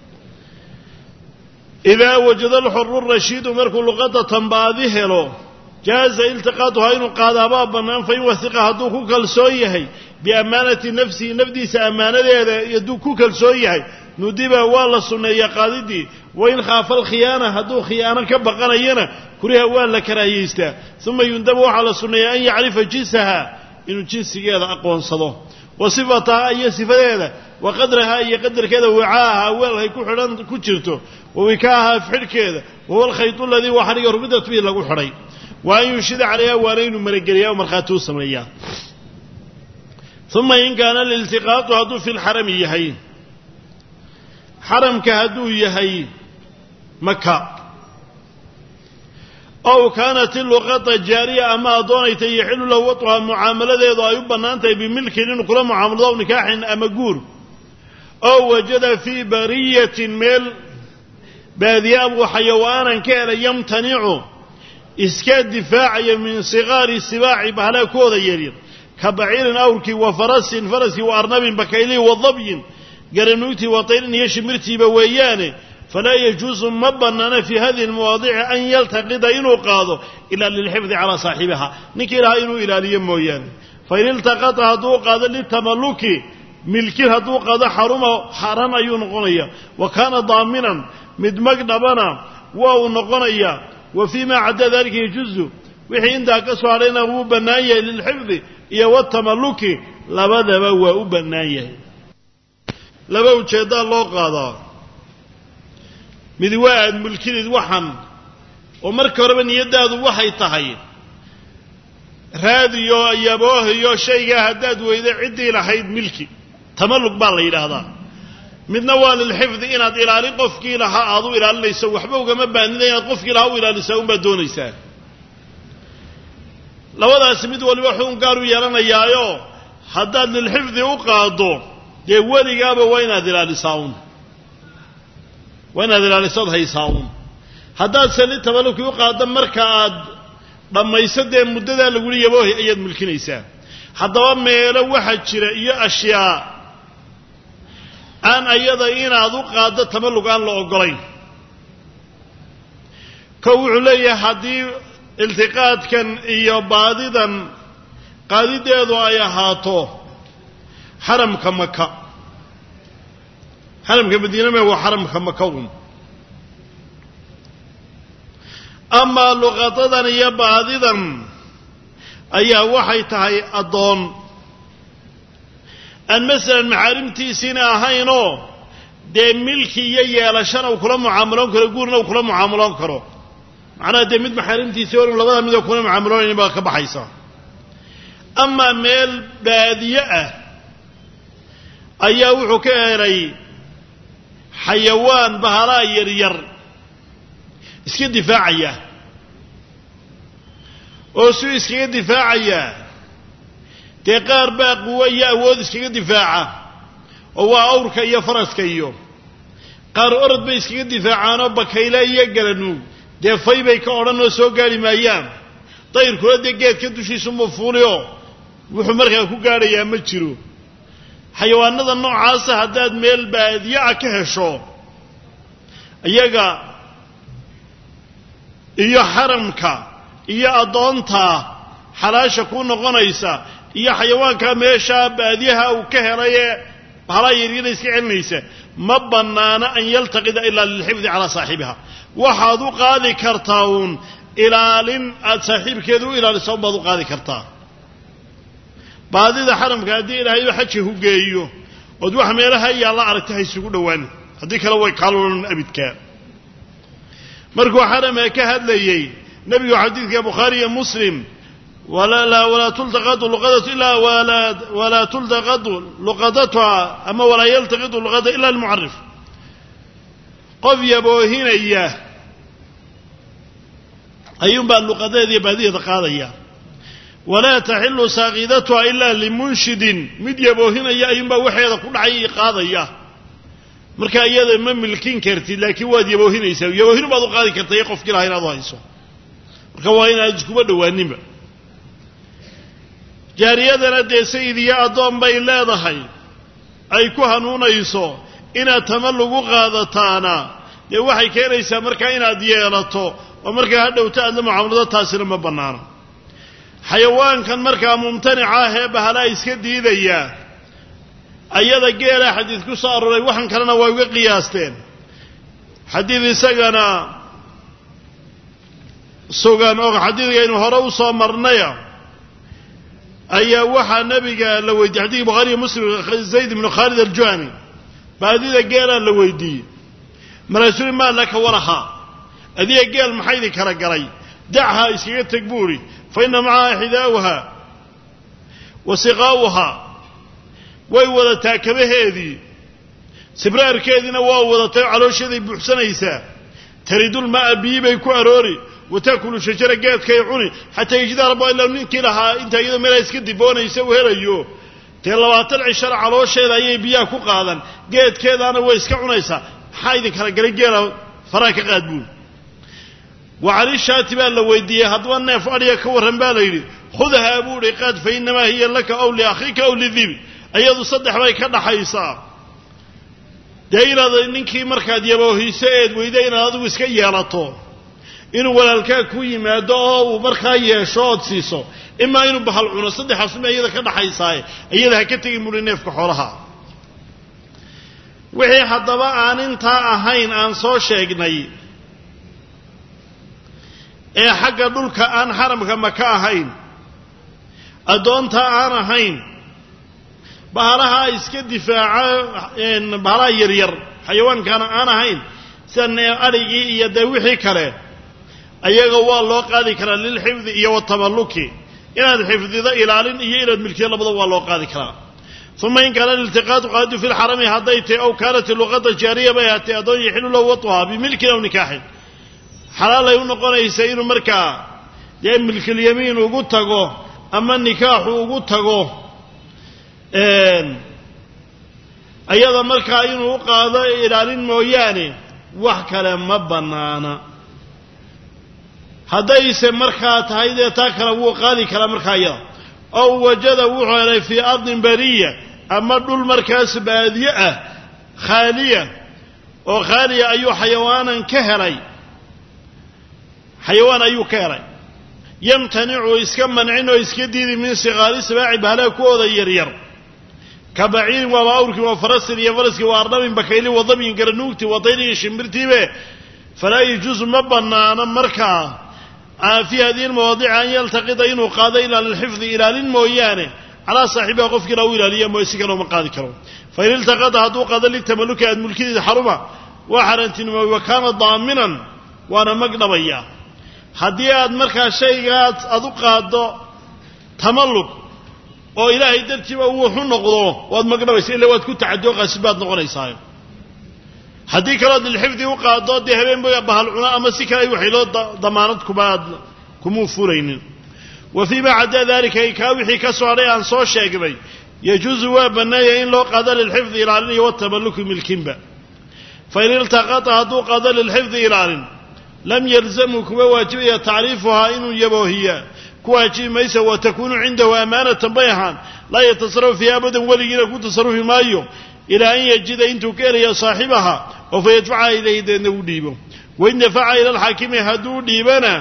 Speaker 1: إذا وجد الحر الرشيد مركو لغة تنباذه له جاز التقاطها إنه قادها بابا فإن وثقها دوكو كالسويه بأمانة نفسه نفدي سأمانة يدوكو كالسويه ندبه والله السنية قاددي وإن خاف الخيانة هدو خيانة كبقنا ينا كريها والله كرايستا ثم يندبه على السنية أن يعرف جنسها إنه جنس هذا أقوى صدوه وصفتها أي صفة هذا وقدرها أي قدر كذا وعاها والله يكون حران كتشرته ووكاها فحر كذا وهو الخيط الذي وحرق ربدت به لقو حري وأن يشد عليها وانين مرقريا ومرخاتو سميا ثم إن كان الالتقاط هدو في الحرم يهي حرم كهدو يهي مكة أو كانت اللغة جارية أما دونيت يحل له وطرها معاملة إذا يبنى أنت بملك لأنه كل معاملة ونكاح أمقور أو وجد في برية ميل باذياب وحيوانا كان يمتنع إسكاد دفاعي من صغار السباع بهلا كوذا يريد كبعير أوركي وفرس وأرنب بكيلي وضبي قرنوتي وطير يشمرتي بويانه فلا يجوز مبننا في هذه المواضيع أن يلتقط إنه قاضه إلا للحفظ على صاحبها نكيرها إنه إلى ليمويانه فإن التقطها دو قاضه للتملك ملكها دو قاضه حرم ينقنيا وكان ضامنا مدمقنبنا وهو نقنيا وفيما عدا ذلك يجوز وحي عندها كسو علينا هو بناية للحفظ والتملك لبدا هو بناية لبا وجهدا لو قاضا mid waad mulkiid waxan oo marka horeba niyadaadu waxay tahay raadiyo ayaboohiyo shayga hadaad weydo cidii lahayd milki tamalluk baa la yiraahdaa midna waa lil xifd inaad ilaalin qofkii lahaa aad u ilaalinayso waxba ugama baahnida inaad qofkii lahaa u ilaaliso uma doonaysaa labadaas mid waliba xun gaar u yeelanayaayo hadaad lil xifd u qaado de waligaaba waa inaad ilaalisaa وأنا ذلك الصد هيساون هذا سنة تملك يقعد مركاد لما يصدق مدة لقول يبوه أيد ملك نيسان هذا ما لو واحد شرائي أشياء أن أيضا إن أذوق هذا تملك عن الأقرين كوعلي هذه التقاط كان يباددا قادد يدو أيهاته حرم كمكة حرمك مدينة ما هو حرمك مكون أما لغتنا يبقى هذا أي وحي تهي الضون أن مثلا محارمتي سنة هينو دي ملكي يالشان وكل معاملون كلا قورنا وكل معاملون كرو معناها دي مد محارمتي سيور ولبدا مد وكل معاملون يبقى كبحيسا أما ميل بادية أي وحو كيري حيوان بهلا يرير اسكي دفاعية وسو اسكي دفاعية تقار باقوية أود اسكي دفاعة هو أورك يا فرس كيو قار أرد بيسكي دفاعانو بكيلا يقلنو دي فاي بيك أورانو سو قالي ما أيام طير كل دي قيد كدو شي سمو فوليو وحمرك كو قالي يا مجرو حيوان هذا النوع عاصة هداد ميل بادية كهشو اياقا إيا حرمك إيا أدونتا حلاشا كون غنيسا إيا حيوانك ميشا باديها وكهرية هلا يريد يسكعنيسا ما بنانا أن يلتقد إلا للحفظ على صاحبها وحاذو قاذي كرتاون إلى لن صاحب كذو إلى لصوبه قاذي كرتاون بعد إذا حرمك هدي إلى هيو حجي هو جايو ودوح ميلها يا الله عرفتها يسوق دواني هديك لو يقالون أبدك مركو حرمك هدلي نبي حديث يا بخاري مسلم ولا تلتقط لقطة إلا ولا تلتقط لقطتها أما ولا يلتقط لقطة إلا المعرف قف يبوهين إياه أيوم بقى اللقطة دي بديه تقاضي ولا تحل ساقيدتها إلا لمنشد مد يبوهين إياه أيوم بقى وحيدا كل عي قاضي مركا إياه من ملكين كرتي لكن واد يبوهين يسوي يبوهين بعض قاضي كرتي يقف كلا هنا ضايسو مركا وين أجكوا بدوانيم جاريدنا دي سيدي أدوم بين لا ضحي أي كهنون يسو إن تملقوا قادتانا يوحي كيريسا مركا إنا ديالتو ومركا هدو تأذى معاملة تاسر مبنانا حيوان كان مركا ممتنعاه بهلا يسكدي ذيا أيضا قيل حديث كسار وحن كاننا ويوقع قياستين حديث سقنا سوغان حديث إنه هروسا مرنيا أي وحى نبي قال لو يدي حديث بخاري مسلم زيد بن خالد الجهني بعد ذا قال لو يدي مرسول ما لك ورها هذه قال محيدي كرقري دعها يسير تكبوري فإن معها حذاؤها وصغاؤها ويوضتها كبهذي سبرار كيدنا ووضتها على شيء بحسن إيسا تريد الماء بيبا يكون أروري وتأكل شجرة قاد كيعوني حتى يجد ربا إلا منك لها انت إذا ملا يسكدي بونا يسوي هريو تلوات العشر على شيء ذا يبياكو قادا قاد كيدا أنا ويسكعون إيسا حايدي كرقري قيلا فراك قادبون وعلي الشاتبان لو يديه هدوانا فأريا كورهم باليري خذها أبوري قاد فإنما هي لك أو لأخيك أو لذيب أيضا صدح ويكاد حيصا دايلا ننكي مركاد يبوهي سيد ويدينا هذا ويسكي يالطو إنه walaalkaa ku yimaado oo markaa yeesho siiso ima inuu bahal cuno saddex asma iyada ka dhaxaysay iyada ha ka tagi mulineefka xoolaha wixii hadaba aan inta ahayn aan soo sheegnay ee xagga dhulka aan xaramka maka ahayn adoonta aan ahayn bahalaha iska difaaca bahalaha yaryar xayawaankana aan ahayn sanne arigi iyo wixii kale ayaga waa loo qaadi karaa lil xifd iyo tamalluki inaad xifdida ilaalin iyo inaad milkiyo labada waa loo qaadi karaa ثم إن كان الالتقاط قاعد في الحرم هديته أو كانت اللغة الجارية بياتي أدون يحل له وطها بملك أو نكاح حلال ينقون يسير مركا يا ملك اليمين وقتقو أما النكاح وقتقو أيضا مركا ينقاض إلى موياني وحكا لما بنانا هديس مركا تهيدي تاكرا وقالي كلا مركا أو وجد وحالي في أرض برية أما دول مركز بادية خالية وخالية أي حيوانا كهري حيوان أي كهري يمتنع ويسكمن عنه ويسكديد من صغار سباع بهلا كوضا يرير كبعير وأورك وفرس يفرس وأرنب بكيل وضبي قرنوكت وطير شمبرتي به فلا يجوز مبنى أنا مركع في هذه المواضيع أن يلتقط إنه قاد إلى الحفظ إلى للمويانه على صاحبه قف كلا وإلى ليام ويسكن ومقاد كرو فإن التقط هدو قاد للتملك الملكي حرمة وحرنتين وكان ضامنا وأنا مقنبيا هديات مركع شيئات أدو قادو تملك oo ilaahay dartiiba uu wuxuu noqdo waad magnabaysaa ilaa waad ku tacadoo qasbaad noqonaysaa hadii kala dil xifdi u qaado de habeen baa bahal cuna ama si kale wixii loo damaanad kumu furaynin وفي بعد ذلك كاوحي كسوري أن سو شيغبي يجوز وبنايا إن لو قاد للحفظ إلى والتملك ملكنبا فإن التقط هدو قاد للحفظ إلى لم يلزمك وواجبية تعريفها إن يبوهيا كواجي ميسا وتكون عنده أمانة بيحا لا يتصرف فيها أبدا ولينا كنت تصرف مايو إلى أن يجد إنتو كيريا صاحبها وفيدفعها إليه دينه ديبه وإن دفع إلى الحاكم هدو ديبنا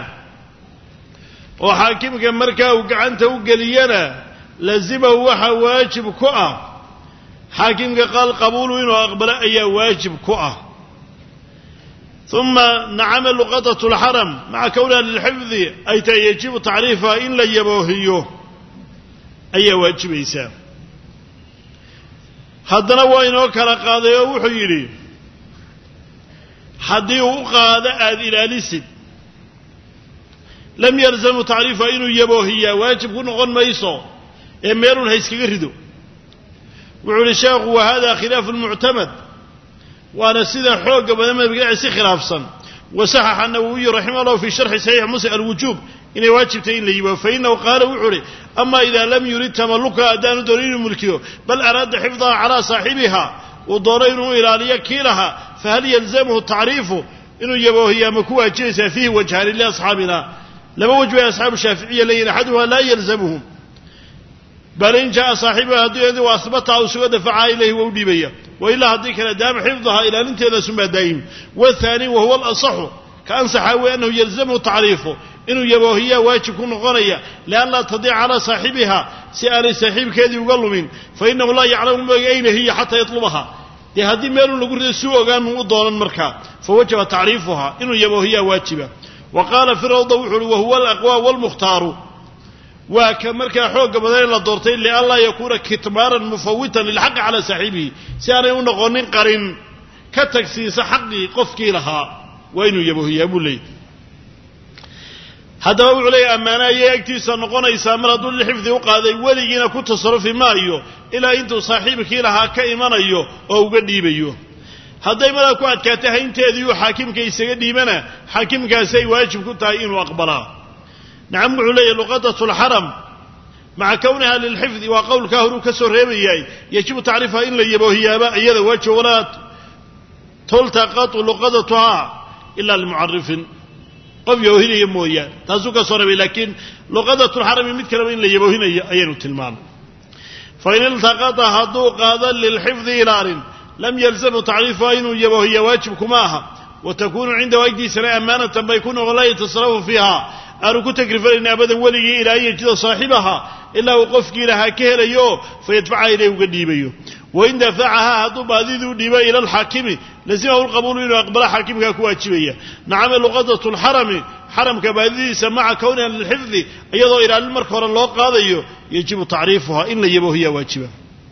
Speaker 1: وحاكمك مركا وقعنته وقلينا لزمه وحا واجب كؤة حاكمك قال قبوله إنه أقبل أي واجب كؤة ثم نعم لقطة الحرم مع كونها للحفظ أي يجب تعريفها إن لا يبوهيه أي واجب إيسا هذا نوعين كلا قاضي وحيري حديه قاد إلى لسد لم يلزم تعريفها إنه يبوهيه واجب كن غن ميسو إميرون هيسكيردو وعلى الشيخ وهذا خلاف المعتمد وأنا سيدا حوق بدما بقى سي خلافا وصحح النووي رحمه الله في شرح صحيح مسلم الوجوب إن واجب تين لي فإنه قال وعلي أما إذا لم يريد تملكها أدان دورين ملكيه بل أراد حفظها على صاحبها وضرينه إلى ليكيلها فهل يلزمه التعريف إنه يبوهي مكوها جيسا فيه وجهان لأصحابنا لما وجه أصحاب الشافعية لين أحدها لا يلزمهم بل إن جاء صاحبها هدوه وأثبتها وسوى دفعها إليه ووديبيا وإلا هديك لدام حفظها إلى أنت إذا سمى دائم والثاني وهو الأصح كأن صحاوي أنه يلزمه تعريفه إنه يبوهي واجب كون غنية لأن لا تضيع على صاحبها سأل صاحب كذي وقال من فإنه لا يعلم أين هي حتى يطلبها هذه ميلون لقرد السوء قال مؤضونا المركا فوجب تعريفها إنه يبوهي واجبة وقال في الروضة وهو الأقوى والمختار وكمركا حوق بدل الدورتين لألا يكون كتمارا مفوتا للحق على صاحبه سيانا ينغنين قرين كتكسيس حقي قفكي لها وإنه يبوهي أبو لي هذا هو علي أمانا يأكتي سنقون إسامر دول الحفظ وقاذي ولينا كنت تصرف ما أيوه إلا أنتو صاحبك لها كإيمان أيوه أو قديب أيوه هذا يملا كواد كاتهين تأذيو حاكم كيسا قديبنا حاكم كاسي واجب كنت هين وأقبلها نعم علي لقطة الحرم مع كونها للحفظ وقول كهرو كسر ريبياي يجب تعرفها إن يبوهي أباء يذا وجه ولا تلتقط لقطتها إلا المعرف قف يوهين يمويا تازوك صربي لكن لقطة الحرم متكلم إن يبوهين أين تلمان فإن التقطها دوق هذا للحفظ إلى لم يلزم تعريفها إن يبوهي واجب كماها وتكون عند وجه سنة أمانة بيكون ولا يتصرف فيها أنا كنت أقرف أن أبدا ولي إلى أن يجد صاحبها إلا وقفك لها كهريو فيدفعها إليه وقديبيه وإن دفعها هدوب هذه ذو إلى الحاكم لزمه القبول إنه أقبل حاكمك كواتشبية نعم لقطة الحرم حرم كبهذه سماع كونها للحفظ أيضا إلى المركور الله قاضيه يجب تعريفها إن يبوه هي واجبة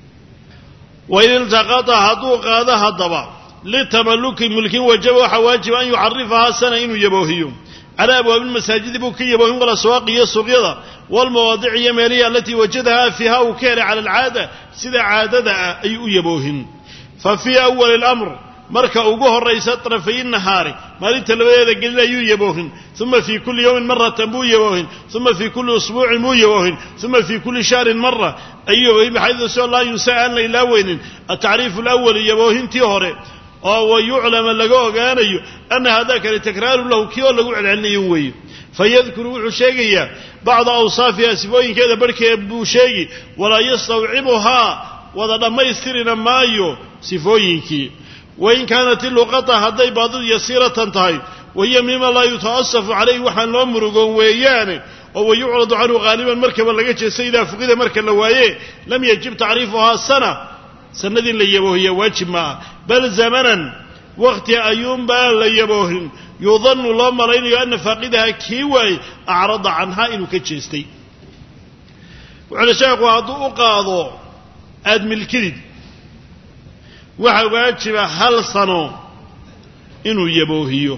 Speaker 1: وإن التقاطها هدوق هذا هضبا للتملك ملك وجبه حواجب أن يعرفها سنة إنه يبوهيهم على أبواب المساجد بوكية وهم والأسواق الصغيرة والمواضع اليمالية التي وجدها فيها وكان على العادة سيدة عادة أي يبوهن ففي أول الأمر مركا أوجه الرئيس طرفي النهار ما للتلوية قلنا يبوهن ثم في كل يوم مرة مو يبوهن ثم في كل أسبوع مو يبوهن ثم في كل شهر مرة أيوه بحيث سؤال الله يسأل إلى وين التعريف الأول يبوهن تيهوري ويعلم لقوه قانيه أن هذاك لتكرار له كيو لقوه عنه يوي فيذكروا شيئا بعض أوصافها سبوين كذا بركة أبو شيء ولا يستوعبها وذا ما يسترنا مايو سفوينك وإن كانت اللقطة هذي بعض يسيرة تنتهي وهي مما لا يتأسف عليه وحن الأمر قويانه oo yu'radu anhu ghaliban markaba laga jeestay ila fuqida marka la waaye lam yajib ta'rifuha sanadin la yaboohiya waajib ma bal zamanan waqti ayuun ba la yaboohin yudhannu la malaynayo anna faqidaha kiway a'rada anha inuu ka jeestay wala sheekhu haduu u qaado aad milkid waxa waajiba hal sano inuu yaboohiyo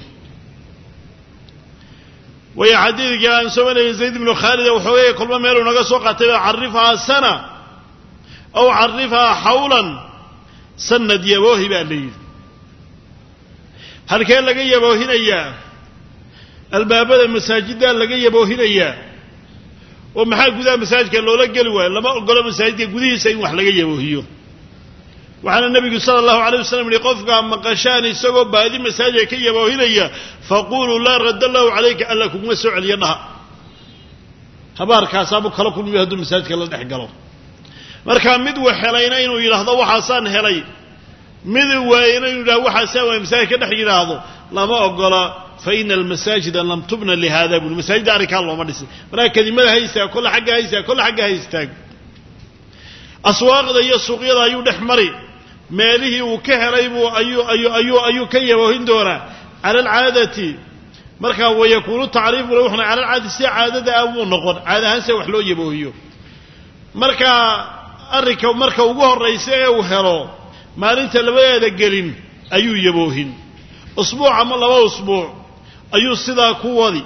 Speaker 1: way xadiidka aan soomanay Zayd ibn Khalid wuxuu leeyahay kulma meel uu naga soo qaatay carifha sana aw carifha hawlan sanad yaboohi baa leeyahay halkee laga yaboohinaya albaabada masaajida laga yaboohinaya oo maxaa gudaha masaajidka loola gali waayo lama ogolo masaajidka gudihiisa in wax laga yaboohiyo waxaana nabiga sallallahu alayhi wasallam qofka maqashaan isagoo baadi masaajidka ka yaboohinaya faqulu la radallahu alayka alla kuma soo celiyanaha habaarkaas abu kala kulmi haduu masaajidka la dhex galo marka mid wax helayna inuu yiraahdo waxaasan helay mid waayna inuu yiraahdo waxaasan waa masaajidka dhex yiraahdo lama ogola fa inal masajida lam tubna li hada bil masajid arika loo dhisi marka kadimada haysta kullu xagga haysta aswaaqda iyo suuqyada ayuu dhex mari meelihii uu ka helay buu ayuu ka yaboohin doona ala alcaadati marka way yakunu ta'riifu ruuxna ala alcaadati si caadada uu noqon caadahan si wax loo yaboohiyo marka arrinka marka ugu horeysay ee uu helo maalinta labadeeda gelin ayuu yaboohin usbuuc ama laba usbuuc ayuu sidaa ku wadi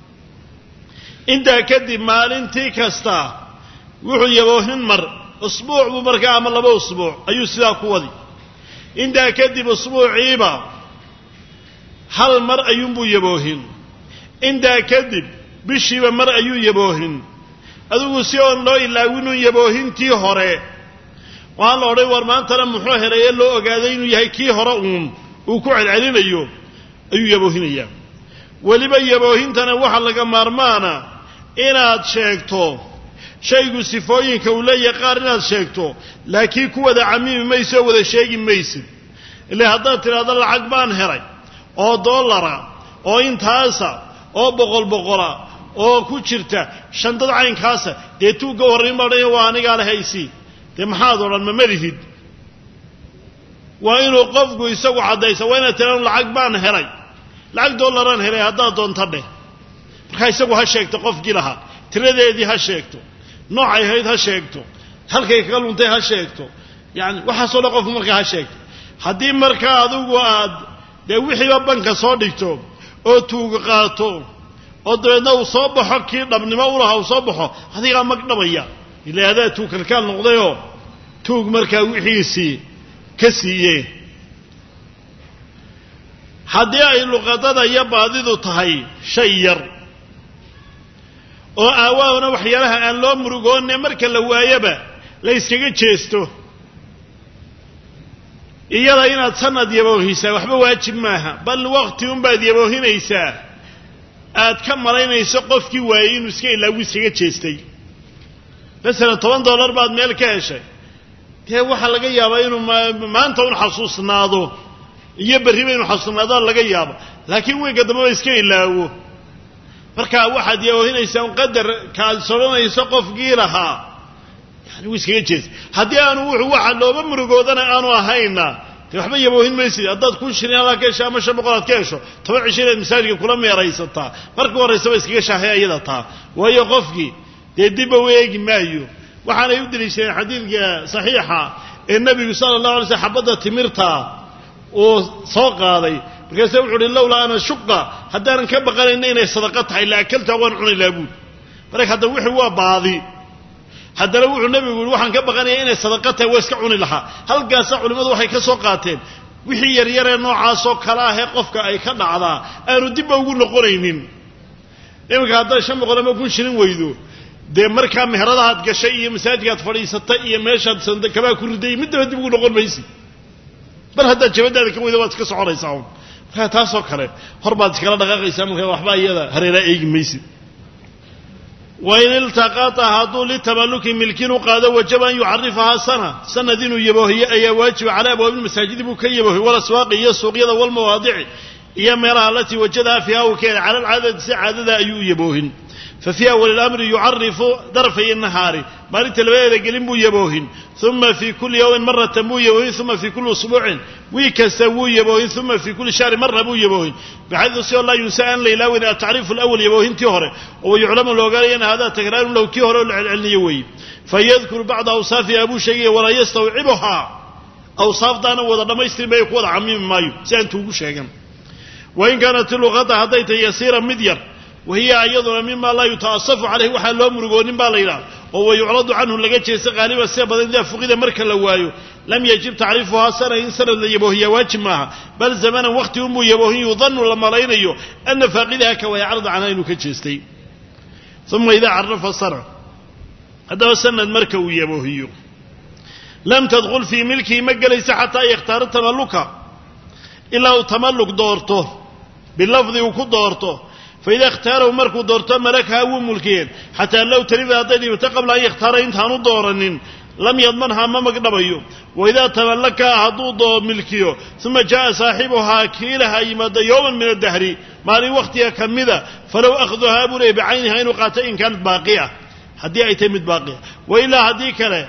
Speaker 1: inta kadib maalintii kasta wuxuu yaboohin mar usbuuc buu markaa ama laba usbuuc ayuu sidaa ku wadi inta kadib usbuuciiba hal mar ayuu yaboohin inta kadib bishiiba mar ayuu yaboohin adigu si oo loo ilaawinu yaboohintii hore waan la oray war maanta muxuu helay loo ogaaday inuu yahay kii hore uu ku celcelinayo ayuu yaboohinaya waliba yaboohintana waxa laga maarmaana inaad sheegto shaygu sifooyinka uu leeyahay qaar inaad sheegto laakiin kuwada camiimi mayso wada sheegi maysid ilaa haddaad tiraahdo lacag baan helay oo dollara oo intaasa oo boqol oo ku jirta shandad caynkaasa dee tuuga warrin baadhay waa aniga la haysi dee maxaad oran ma madihid waa inuu qofku isagu cadayso waa inaad tiraahdo lacag baan helay lacag dollaran helay haddaad doonto dheh marka isagu ha sheegto qofkii lahaa tiradeedii ha sheegto noocay hayd ha sheegto halkay ka luntay ha sheegto yani waxa soo dhaqof markaa ha sheegto haddii markaa adigu aad dee wixiiba banka soo dhigto oo tuug qaato oo dabeedna uu soo baxo kii dhabnimo u lahaa uu soo baxo adigaa mag dhabaya ilaa adaa tuug kalkaal noqdayoo tuug markaa wixiisii ka siiyeen haddii ay luqadada iyo baadidu tahay shay yar oo aawaana waxyaalaha aan loo murugoonne marka la waayaba la iskaga jeesto iyada inaad sanad yaboohisaa waxba waajib maaha bal waqti un baad yaboohinaysaa aad ka malaynayso qofkii waayay inuu iska ilaawi iskaga jeestay مثلا $10 baad meel ka heshay tee waxa laga yaabaa inuu maanta uu xasuusnaado iyo bariba inuu xasuusnaado laga yaabo laakiin weega dambe iska ilaawo marka waxaad yoohinaysaa qadar ka soronayso qofkii lahaa yani wiskiga jees hadii aanu wuxuu waxa looba murugoodana aanu ahayna waxba yaboohin maysid haddaad ku shirin la ka hesho ama 500 ka hesho 20 misaajka kula meeraysataa marka horeysaba iskaga shaahay ayada taa waayo qofkii dib weegi maayo waxaana u dilisay xadiidka saxiixa ee nabiga sallallahu alayhi wasallam xabada timirta oo soo qaaday markaas wuxuu yiri lawla ana shuqa hadaan ka baqanayn inay sadaqa tahay la akalta waan cuni laabud marka hada wixii waa baadi hadana wuxuu nabigu yiri waxaan ka baqanay inay sadaqa tahay waa iska cuni laha halkaas culimadu waxay ka soo qaateen wixii yar yar ee noocaas oo kala ah qofka ay ka dhacdaa aanu dib ugu noqonaynin iminka hadda 500 ma ku shirin weydo de marka meherada had gashay iyo masaajidka fadhiisatay iyo meesha kaba ku riday mid dib ugu noqon maysid bal hadda jabadaada ka weydo waad ka soconaysaa marka taas oo kale horbaad iskala dhaqaaqaysaa marka waxba iyada hareera eegi maysid وإن التقاطها هذول لتملك ملكين قاد وجب أن يعرفها سنة دين يبوهي أي واجب على أبواب المساجد بكيبه والأسواق هي السوق والمواضع هي مرة التي وجدها فيها وكان على العدد سعادة أيو يبوهن ففي أول الأمر يعرف ظرفي النهار ما لتلبيه قلن بو يبوهن ثم في كل يوم مرة بو يبوهن ثم في كل أسبوع ويكسبو يبوهن ثم في كل شهر مرة بو يبوهن بحيث سيء الله ينسان ليلاوين التعريف الأول يبوهن تيهره ويعلم لو قال أن هذا تقرار لو تيهره العلنيوي فيذكر بعض أوصاف أبو شيء ولا يستوعبها أوصاف دانا وضع ما يستري ما يقول عميم مايو سيانتوقو شيئا وإن كانت اللغة هديت يسيرا مدير وهي أيضا مما لا يتأصف عليه وحال لهم رقونين بالإله وهو يعرض عنه لقد شيء غالبا السيبا إذا فقد مركا لوايو لم يجب تعريفها سنة إن سنة يبوهي واجب معها بل زمانا وقت أمه يبوهي يظن لما رأينيه أن فاقدها كوا يعرض عنها إنه كجستي ثم إذا عرف الصنع هذا هو سنة مركا يبوهي لم تدخل في ملكه مجلس حتى يختار التملك إلا تملك دورته باللفظ وكد دورته فإذا اختاره مركو دورته ملكها وملكين حتى لو تريد هذين قبل أن يختار إنتهانو دورنين لم يضمنها ما مقدبيه وإذا تملكها هدو ملكيه ثم جاء صاحبها كيلها يمد يوما من الدهر ما لي وقتها كمذا فلو أخذها بري بعينها إن وقعت إن كانت باقية هدي أي تمد باقية وإلا هدي كله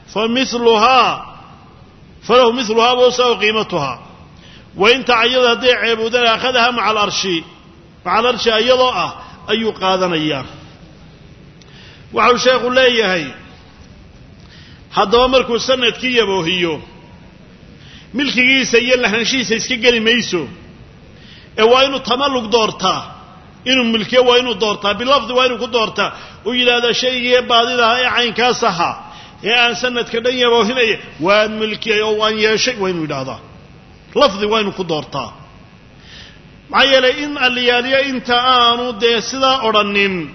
Speaker 1: فله مثلها وساو قيمتها وإن تعيض هدي عبودنا أخذها مع الأرش أيضا أي قادنا إياه وعو شيخ الله يهي هذا أمركو السنة كي يبوهيو ملكي سيئا لحنشي سيسكي قلي ميسو وإنو تملك دورتا إنو ملكي وإنو دورتا باللفظ وإنو كدورتا وإلى هذا شيء يبادي لها عين كاسها يا أن سنة كدن يبوهيني وأن ملكي وأن يشيء وإنو إلى هذا لفظ وإنو كدورتا معايا إن الليالي إنت آنو دي سدا أرنين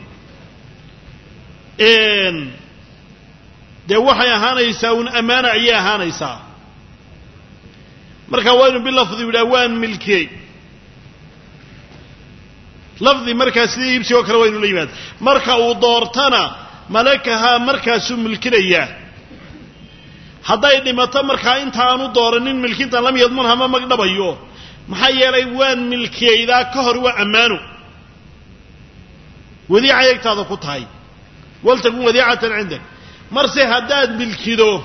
Speaker 1: إن دي وحي هانيسا ون أمانة إياه هانيسا مركا وين باللفظ بالأوان ملكي لفظي مركا سيدي يبسي وكرا وين الإيمان مركا ودورتنا ملكها مركا سو ملكنا إياه هذا يدي متى مركا إنت آنو دورنين ملكي إنت لم يضمنها ما مقدب أيوه محيا ليوان ملكي إذا كهر وأمانه وذيعة يكتاذ قطهاي ولتكون وذيعة عندك مرسي هداد ملكيدو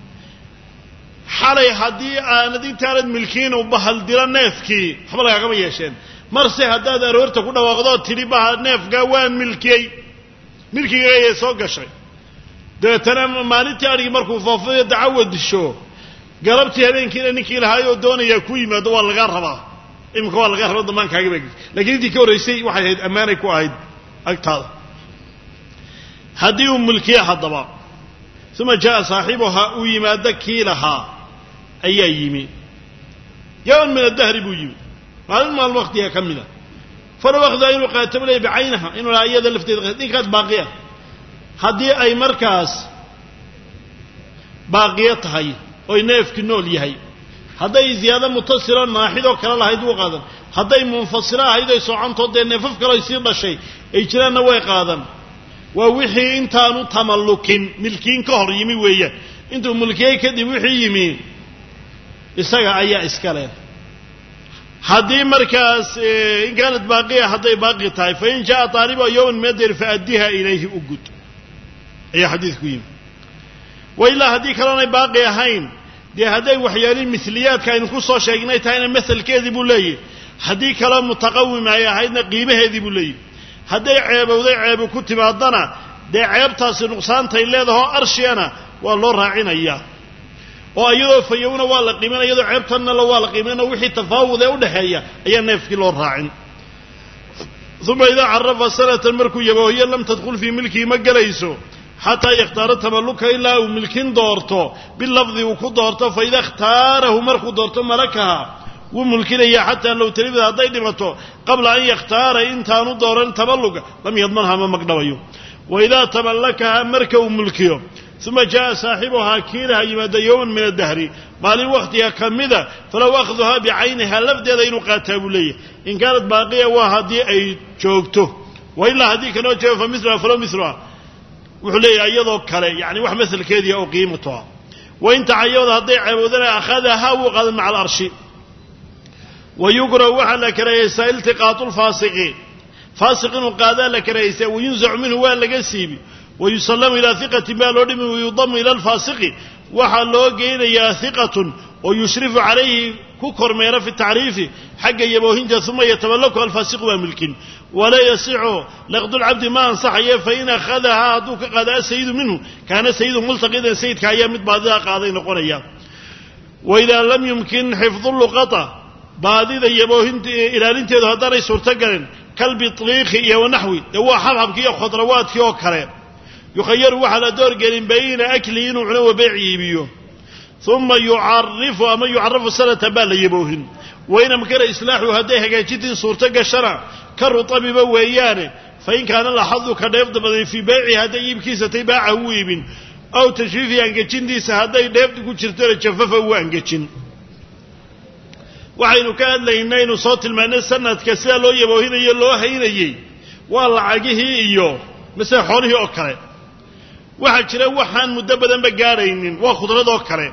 Speaker 1: حالي هدي ندي تارد ملكين وبهل ديران نفكي حملا يا قبل ياشين مرسي هداد أرورتا كنا وغضات تري بها نفقا وان ملكي غاية سوق شيء ده تنام مالتي أريد مركو فافية دعوة الشو قربتي هذين كذا نكيل هاي ودون يكوي ما دوال الغربة إما كوال الغربة ضمان كعجبك لكن أنت كوريسي واحد هيد أمانك واحد أكتر هديهم ملكية حضبا ثم جاء صاحبها ويما دكيلها أي يمي يوم من الدهر بوجي ما الوقت يا كمله فلو أخذ إنه قاتب لي بعينها إنه لا أيد اللي فتيت دي كانت باقية هدي أي مركز باقيتها هي oo neefki nool yahay haday ziyada mutasila naaxido kala lahayd uu qaadan haday munfasila ahayd ay soconto de neefaf kale si dhashay ay jiraan way qaadan waa wixii intaanu tamallukin milkiin ka hor yimi weeyaan intuu mulkiyay kadib wixii yimi isaga ayaa iska leh hadii markaas in kanad baaqiya haday baaqi tahay fa in jaa taaliba yawm madir fa adiha ilayhi ugud ay hadithku yimi وإلا هدي كلام باقي هين دي هدي وحيالين مثليات كاين كوسو شيغناي تاينا مثل كذي بولي هدي كلام متقوم هي هيدنا قيمه هذي بولي هدي عيب وذي عيب كتب هدنا دي عيبتاس نقصان تاي لهدو ارشينا waa loo raacinaya oo ayadoo fayowna waa la qiimeynaa ayadoo ceebtana la waa la qiimeynaa wixii tafaawud ee u dhaxeeya ayaa neefkii loo raacin ثم إذا عرف سنة مركو يبوهي لم تدخل في ملكه مجليسو حتى يختار التملك إلا وملك دورته باللفظ وكو دورته فإذا اختاره مركو دورته ملكها وملك لي حتى لو تريد هذا دمته قبل أن يختار إنتانو دورا تملك لم يضمنها ما مقدويه وإذا تملكها مركو ملكيه ثم جاء صاحبها كيلها يمد يوم من الدهر مال وقتها كمذا فلو أخذها بعينها لفظ يدين قاتب لي إن كانت باقية وهدي أي شوكته وإلا هديك لو جاء فمثلها فلو مثلها وحلي أيضا كلي يعني واحد مثل كذي أو قيمتها وإن تعيض هدي عبودنا أخذها وقال مع الأرش ويقرأ وحل كريسا التقاط الفاسقين فاسق قادا لكريس وينزع منه والجسيب ويسلم إلى ثقة بالودم ويضم إلى الفاسق وحلو جين يا ثقة ويشرف عليه كوكر ميرا في التعريف حق يبوهنجا ثم يتملكها الفاسق وملك ولا يسع لغد العبد ما انصح فإن أخذها دوك قاد السيد منه كان السيد ملتقدا سيد كايا مد بعدها قاضين قريا وإذا لم يمكن حفظ اللقطة بعد ذا يبوهنت إلى لنتي هداري سورتقرن كلب طريق ونحوي هو حبحب كي خضروات كي وكره يخير واحد دور قرين بين أكلين وعنو بيعي بيو ثم يعرف أما يعرف سنة بال يبوهن وإن مكان إصلاحه هديه جدين صورتك الشرع كالرطب بويانه فإن كان لاحظه كان يفضل في بيع هذا يبكي ستباعه ويبن أو تشريفي أنجتين دي سهدا يفضل كشرتر شفافه وأنجتين وحين كان لإنين صوت المعنى سنة كسيا لو يبوهن يلو هيني والله عجيه إيوه مثل حوله أكره waxaa jira waxaan muddo badan ba gaaraynin waa khudradoo kale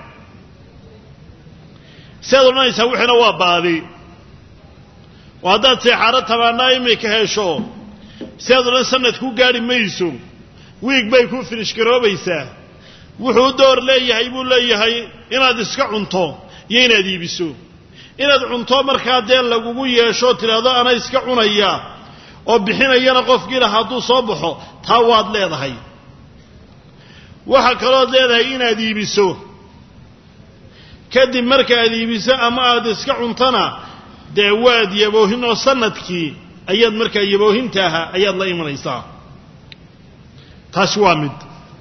Speaker 1: sidoo wixina waa baadi wadaad seexaro tabaanaa imika hesho sidoo sanad ku gaari mayso wiig bay ku finish garoobaysaa wuxuu door leeyahay buu leeyahay inaad iska cunto iyo inaad iibiso inaad cunto markaa deen lagugu yeesho tiraado ana iska cunaya oo bixinayana qofkii hadduu soo baxo taa waad leedahay waxa kaloo leedahay inaad iibiso kadib marka aad iibiso ama aad iska cuntana deewaad yaboohin oo sanadkii ayaad markaa yaboohintaha ayaad la imanaysaa taas waa mid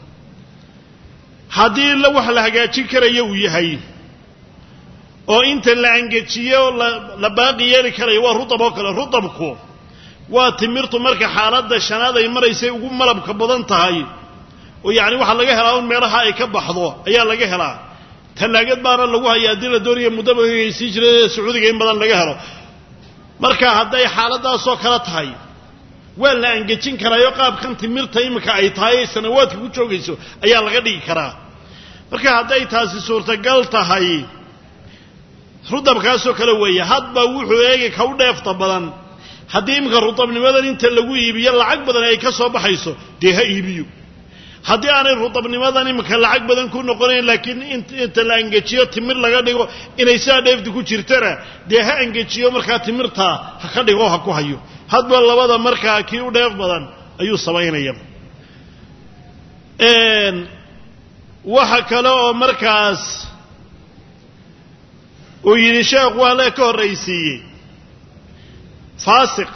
Speaker 1: haddii la wax la hagaajin karayo uu yahay oo inta la angajiyo la baaqi yeeli karayo waa rutab oo kale rutabku waa timirtu marka xaaladda shanaad ay maraysay ugu malabka badan tahay ويعني waxa laga helaa in meelaha ay ka baxdo ayaa laga helaa talaagad baana lagu hayaa dil dooriye muddo ay sii jireen Sacuudiga in badan laga helo marka haday xaaladaas oo kala tahay waa la angajin karayo qaabkan timirta imika ay tahay sanawaadka ku joogayso ayaa laga dhigi karaa marka haday taasi suurtagal tahay rudabkaas oo kala weeye hadba wuxuu eegay ka u dheefta badan hadii imika rudabnimadan inta lagu iibiyo lacag badan ay ka soo baxayso dee ha iibiyo haddii aanay rutabnimadan imika lacag badan ku noqonayn laakiin inta la angajiyo timir laga dhigo inay saa dheefti ku jirtana dee ha angajiyo markaa timirta ha ka dhigo ha ku hayo hadba labada markaa kii u dheef badan ayuu samaynaya waxa kale oo markaas uu yidhi sheekh waa lee ka horraysiiyey faasiq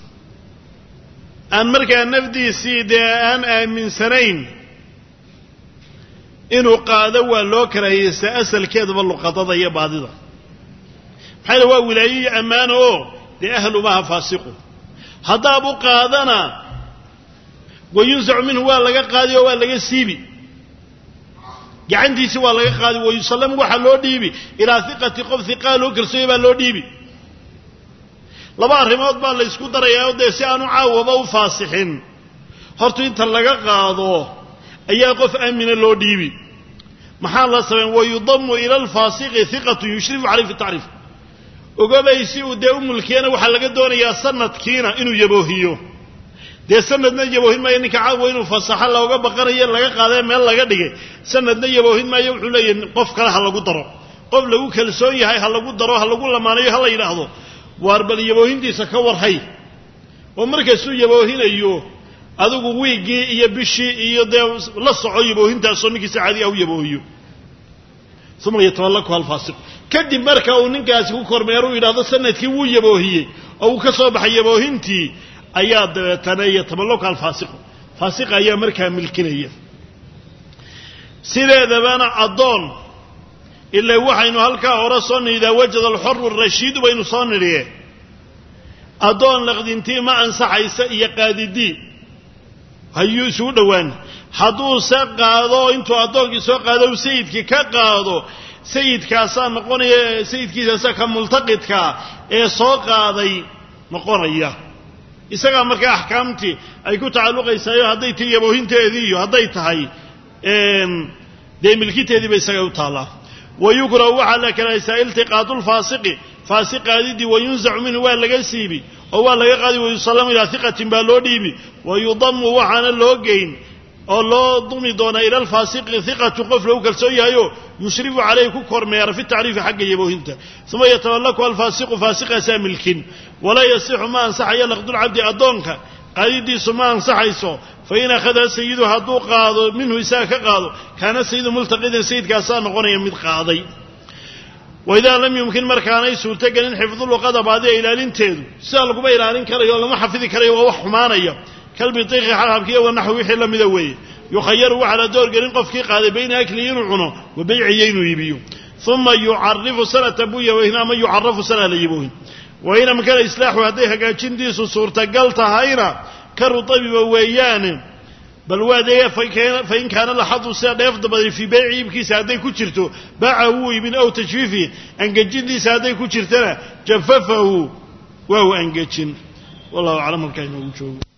Speaker 1: aan markaa nafdiisii dee aan aaminsanayn inuu qaado waa loo karaahiyeysaa asalkeedaba luqadada iyo baadida maxaa waa wilaayo iyo ammaano oo dee ahlu maaha faasiqu haddaab u qaadana wayunsacu minhu waa laga qaadi oo waa laga siibi gacantiisi waa laga qaadi wayusallamu waxaa loo dhiibi ilaa hiqati qof hiqaa loo kalsooya baa loo dhiibi laba arrimood baa la isku darayaa oo dee si aanu caawaba u faasixin horta inta laga qaado ayaa qof aamina loo dhiibi maxaa la sameyn wayudamu ila alfaasiqi hiqatu yushrifu calayhi fi tacriif ogabaysi uu dee u mulkiyana waxaa laga doonayaa sanadkiina inuu yaboohiyo dee sanadna yaboohin maayo ninka caawa inuu fasaxa looga baqanayo laga qaadee meel laga dhigay sanadna yaboohin maayo wuxuu leeyahay qof kale ha lagu daro qof lagu kalsoon yahay ha lagu daro ha lagu lamaanayo ha la yidhaahdo waar bal yaboohintiisa ka warhay oo markaasuu yaboohinayo adigu wiigii iyo bishii iyo dee la soco yaboohintaasoo ninkiisa caadi u yaboohiyo uma yatawallakuha alfaasiq kadib marka uu ninkaasi ku kormeero u yidhaahdo sanadkii wuu yaboohiyey oo uu ka soo baxay yaboohintii ayaa dabeetana yatawallakuha alfaasiqu faasiqa ayaa markaa milkinaya sideedabana addoon إلا وحين هلك أورسون إذا وجد الحر الرشيد بين صانريه أدون لغدينتي ما أنصح يقاددي هيو سودوان حدو سقادو انتو أدوكي سقادو سيدك كقادو سيدك أسان نقول سيدك ساكا ملتقطك سقادي نقول إياه إساقا مركا أحكامتي أي كو تعلق إسايو هديتي يبوهنتي هذيو هديتي هاي دي ملكيتي هذي بيساقا وطالا ويقرأ على كنائس التقاط الفاسق فاسق هذه وينزع منه ولا جسيبي oo waa laga qaadi wayusallamu ilaa hiqatin baa loo dhiibi wayudamu waxaana loo geyn oo loo dumi doonaa ila alfaasiqi hiqatu qof lagu kalsoon yahayo yushrifu calayhi ku kormeera fi tacriifi xagga yaboohinta uma yatawallaku alfaasiqu faasiqaasaa milkin walaa yasixu ma ansaxayo naqdulcabdi addoonka qaadidiisu ma ansaxayso fain akhada sayidu hadduu qaado minhu isaga ka qaado kaana sayidu multaqidan sayidkaasaa noqonaya mid qaaday waidaa lam yumkin markaanay suurtogelin xifduluqada baadiya ilaalinteedu sidaa laguma ilaalin karayo lama xafidi karayo waa wax xumaanaya kalbitiiqi xalhabkiiyo wanaxwi wixii la mida weeye yukhayaru waxaa la doorgelin qofkii qaaday bayna aklihi inuu cuno wa baycihi inuu iibiyo uma yucarifu sanata buu yaboohin ama yucarafu sana la yaboohin wain amkana islaaxu hadday hagaajintiisu suurtagal tahayna ka rutabiba weeyaane bal waadeega fain kaana laxadu sida dheefda badan fii bayci iibkiisa hadday ku jirto baaca wuu iibin aw tajfiifi angejintiisa hadday ku jirtana jafafahu waa u angejin wallahu aclam halkaa inoogu joogo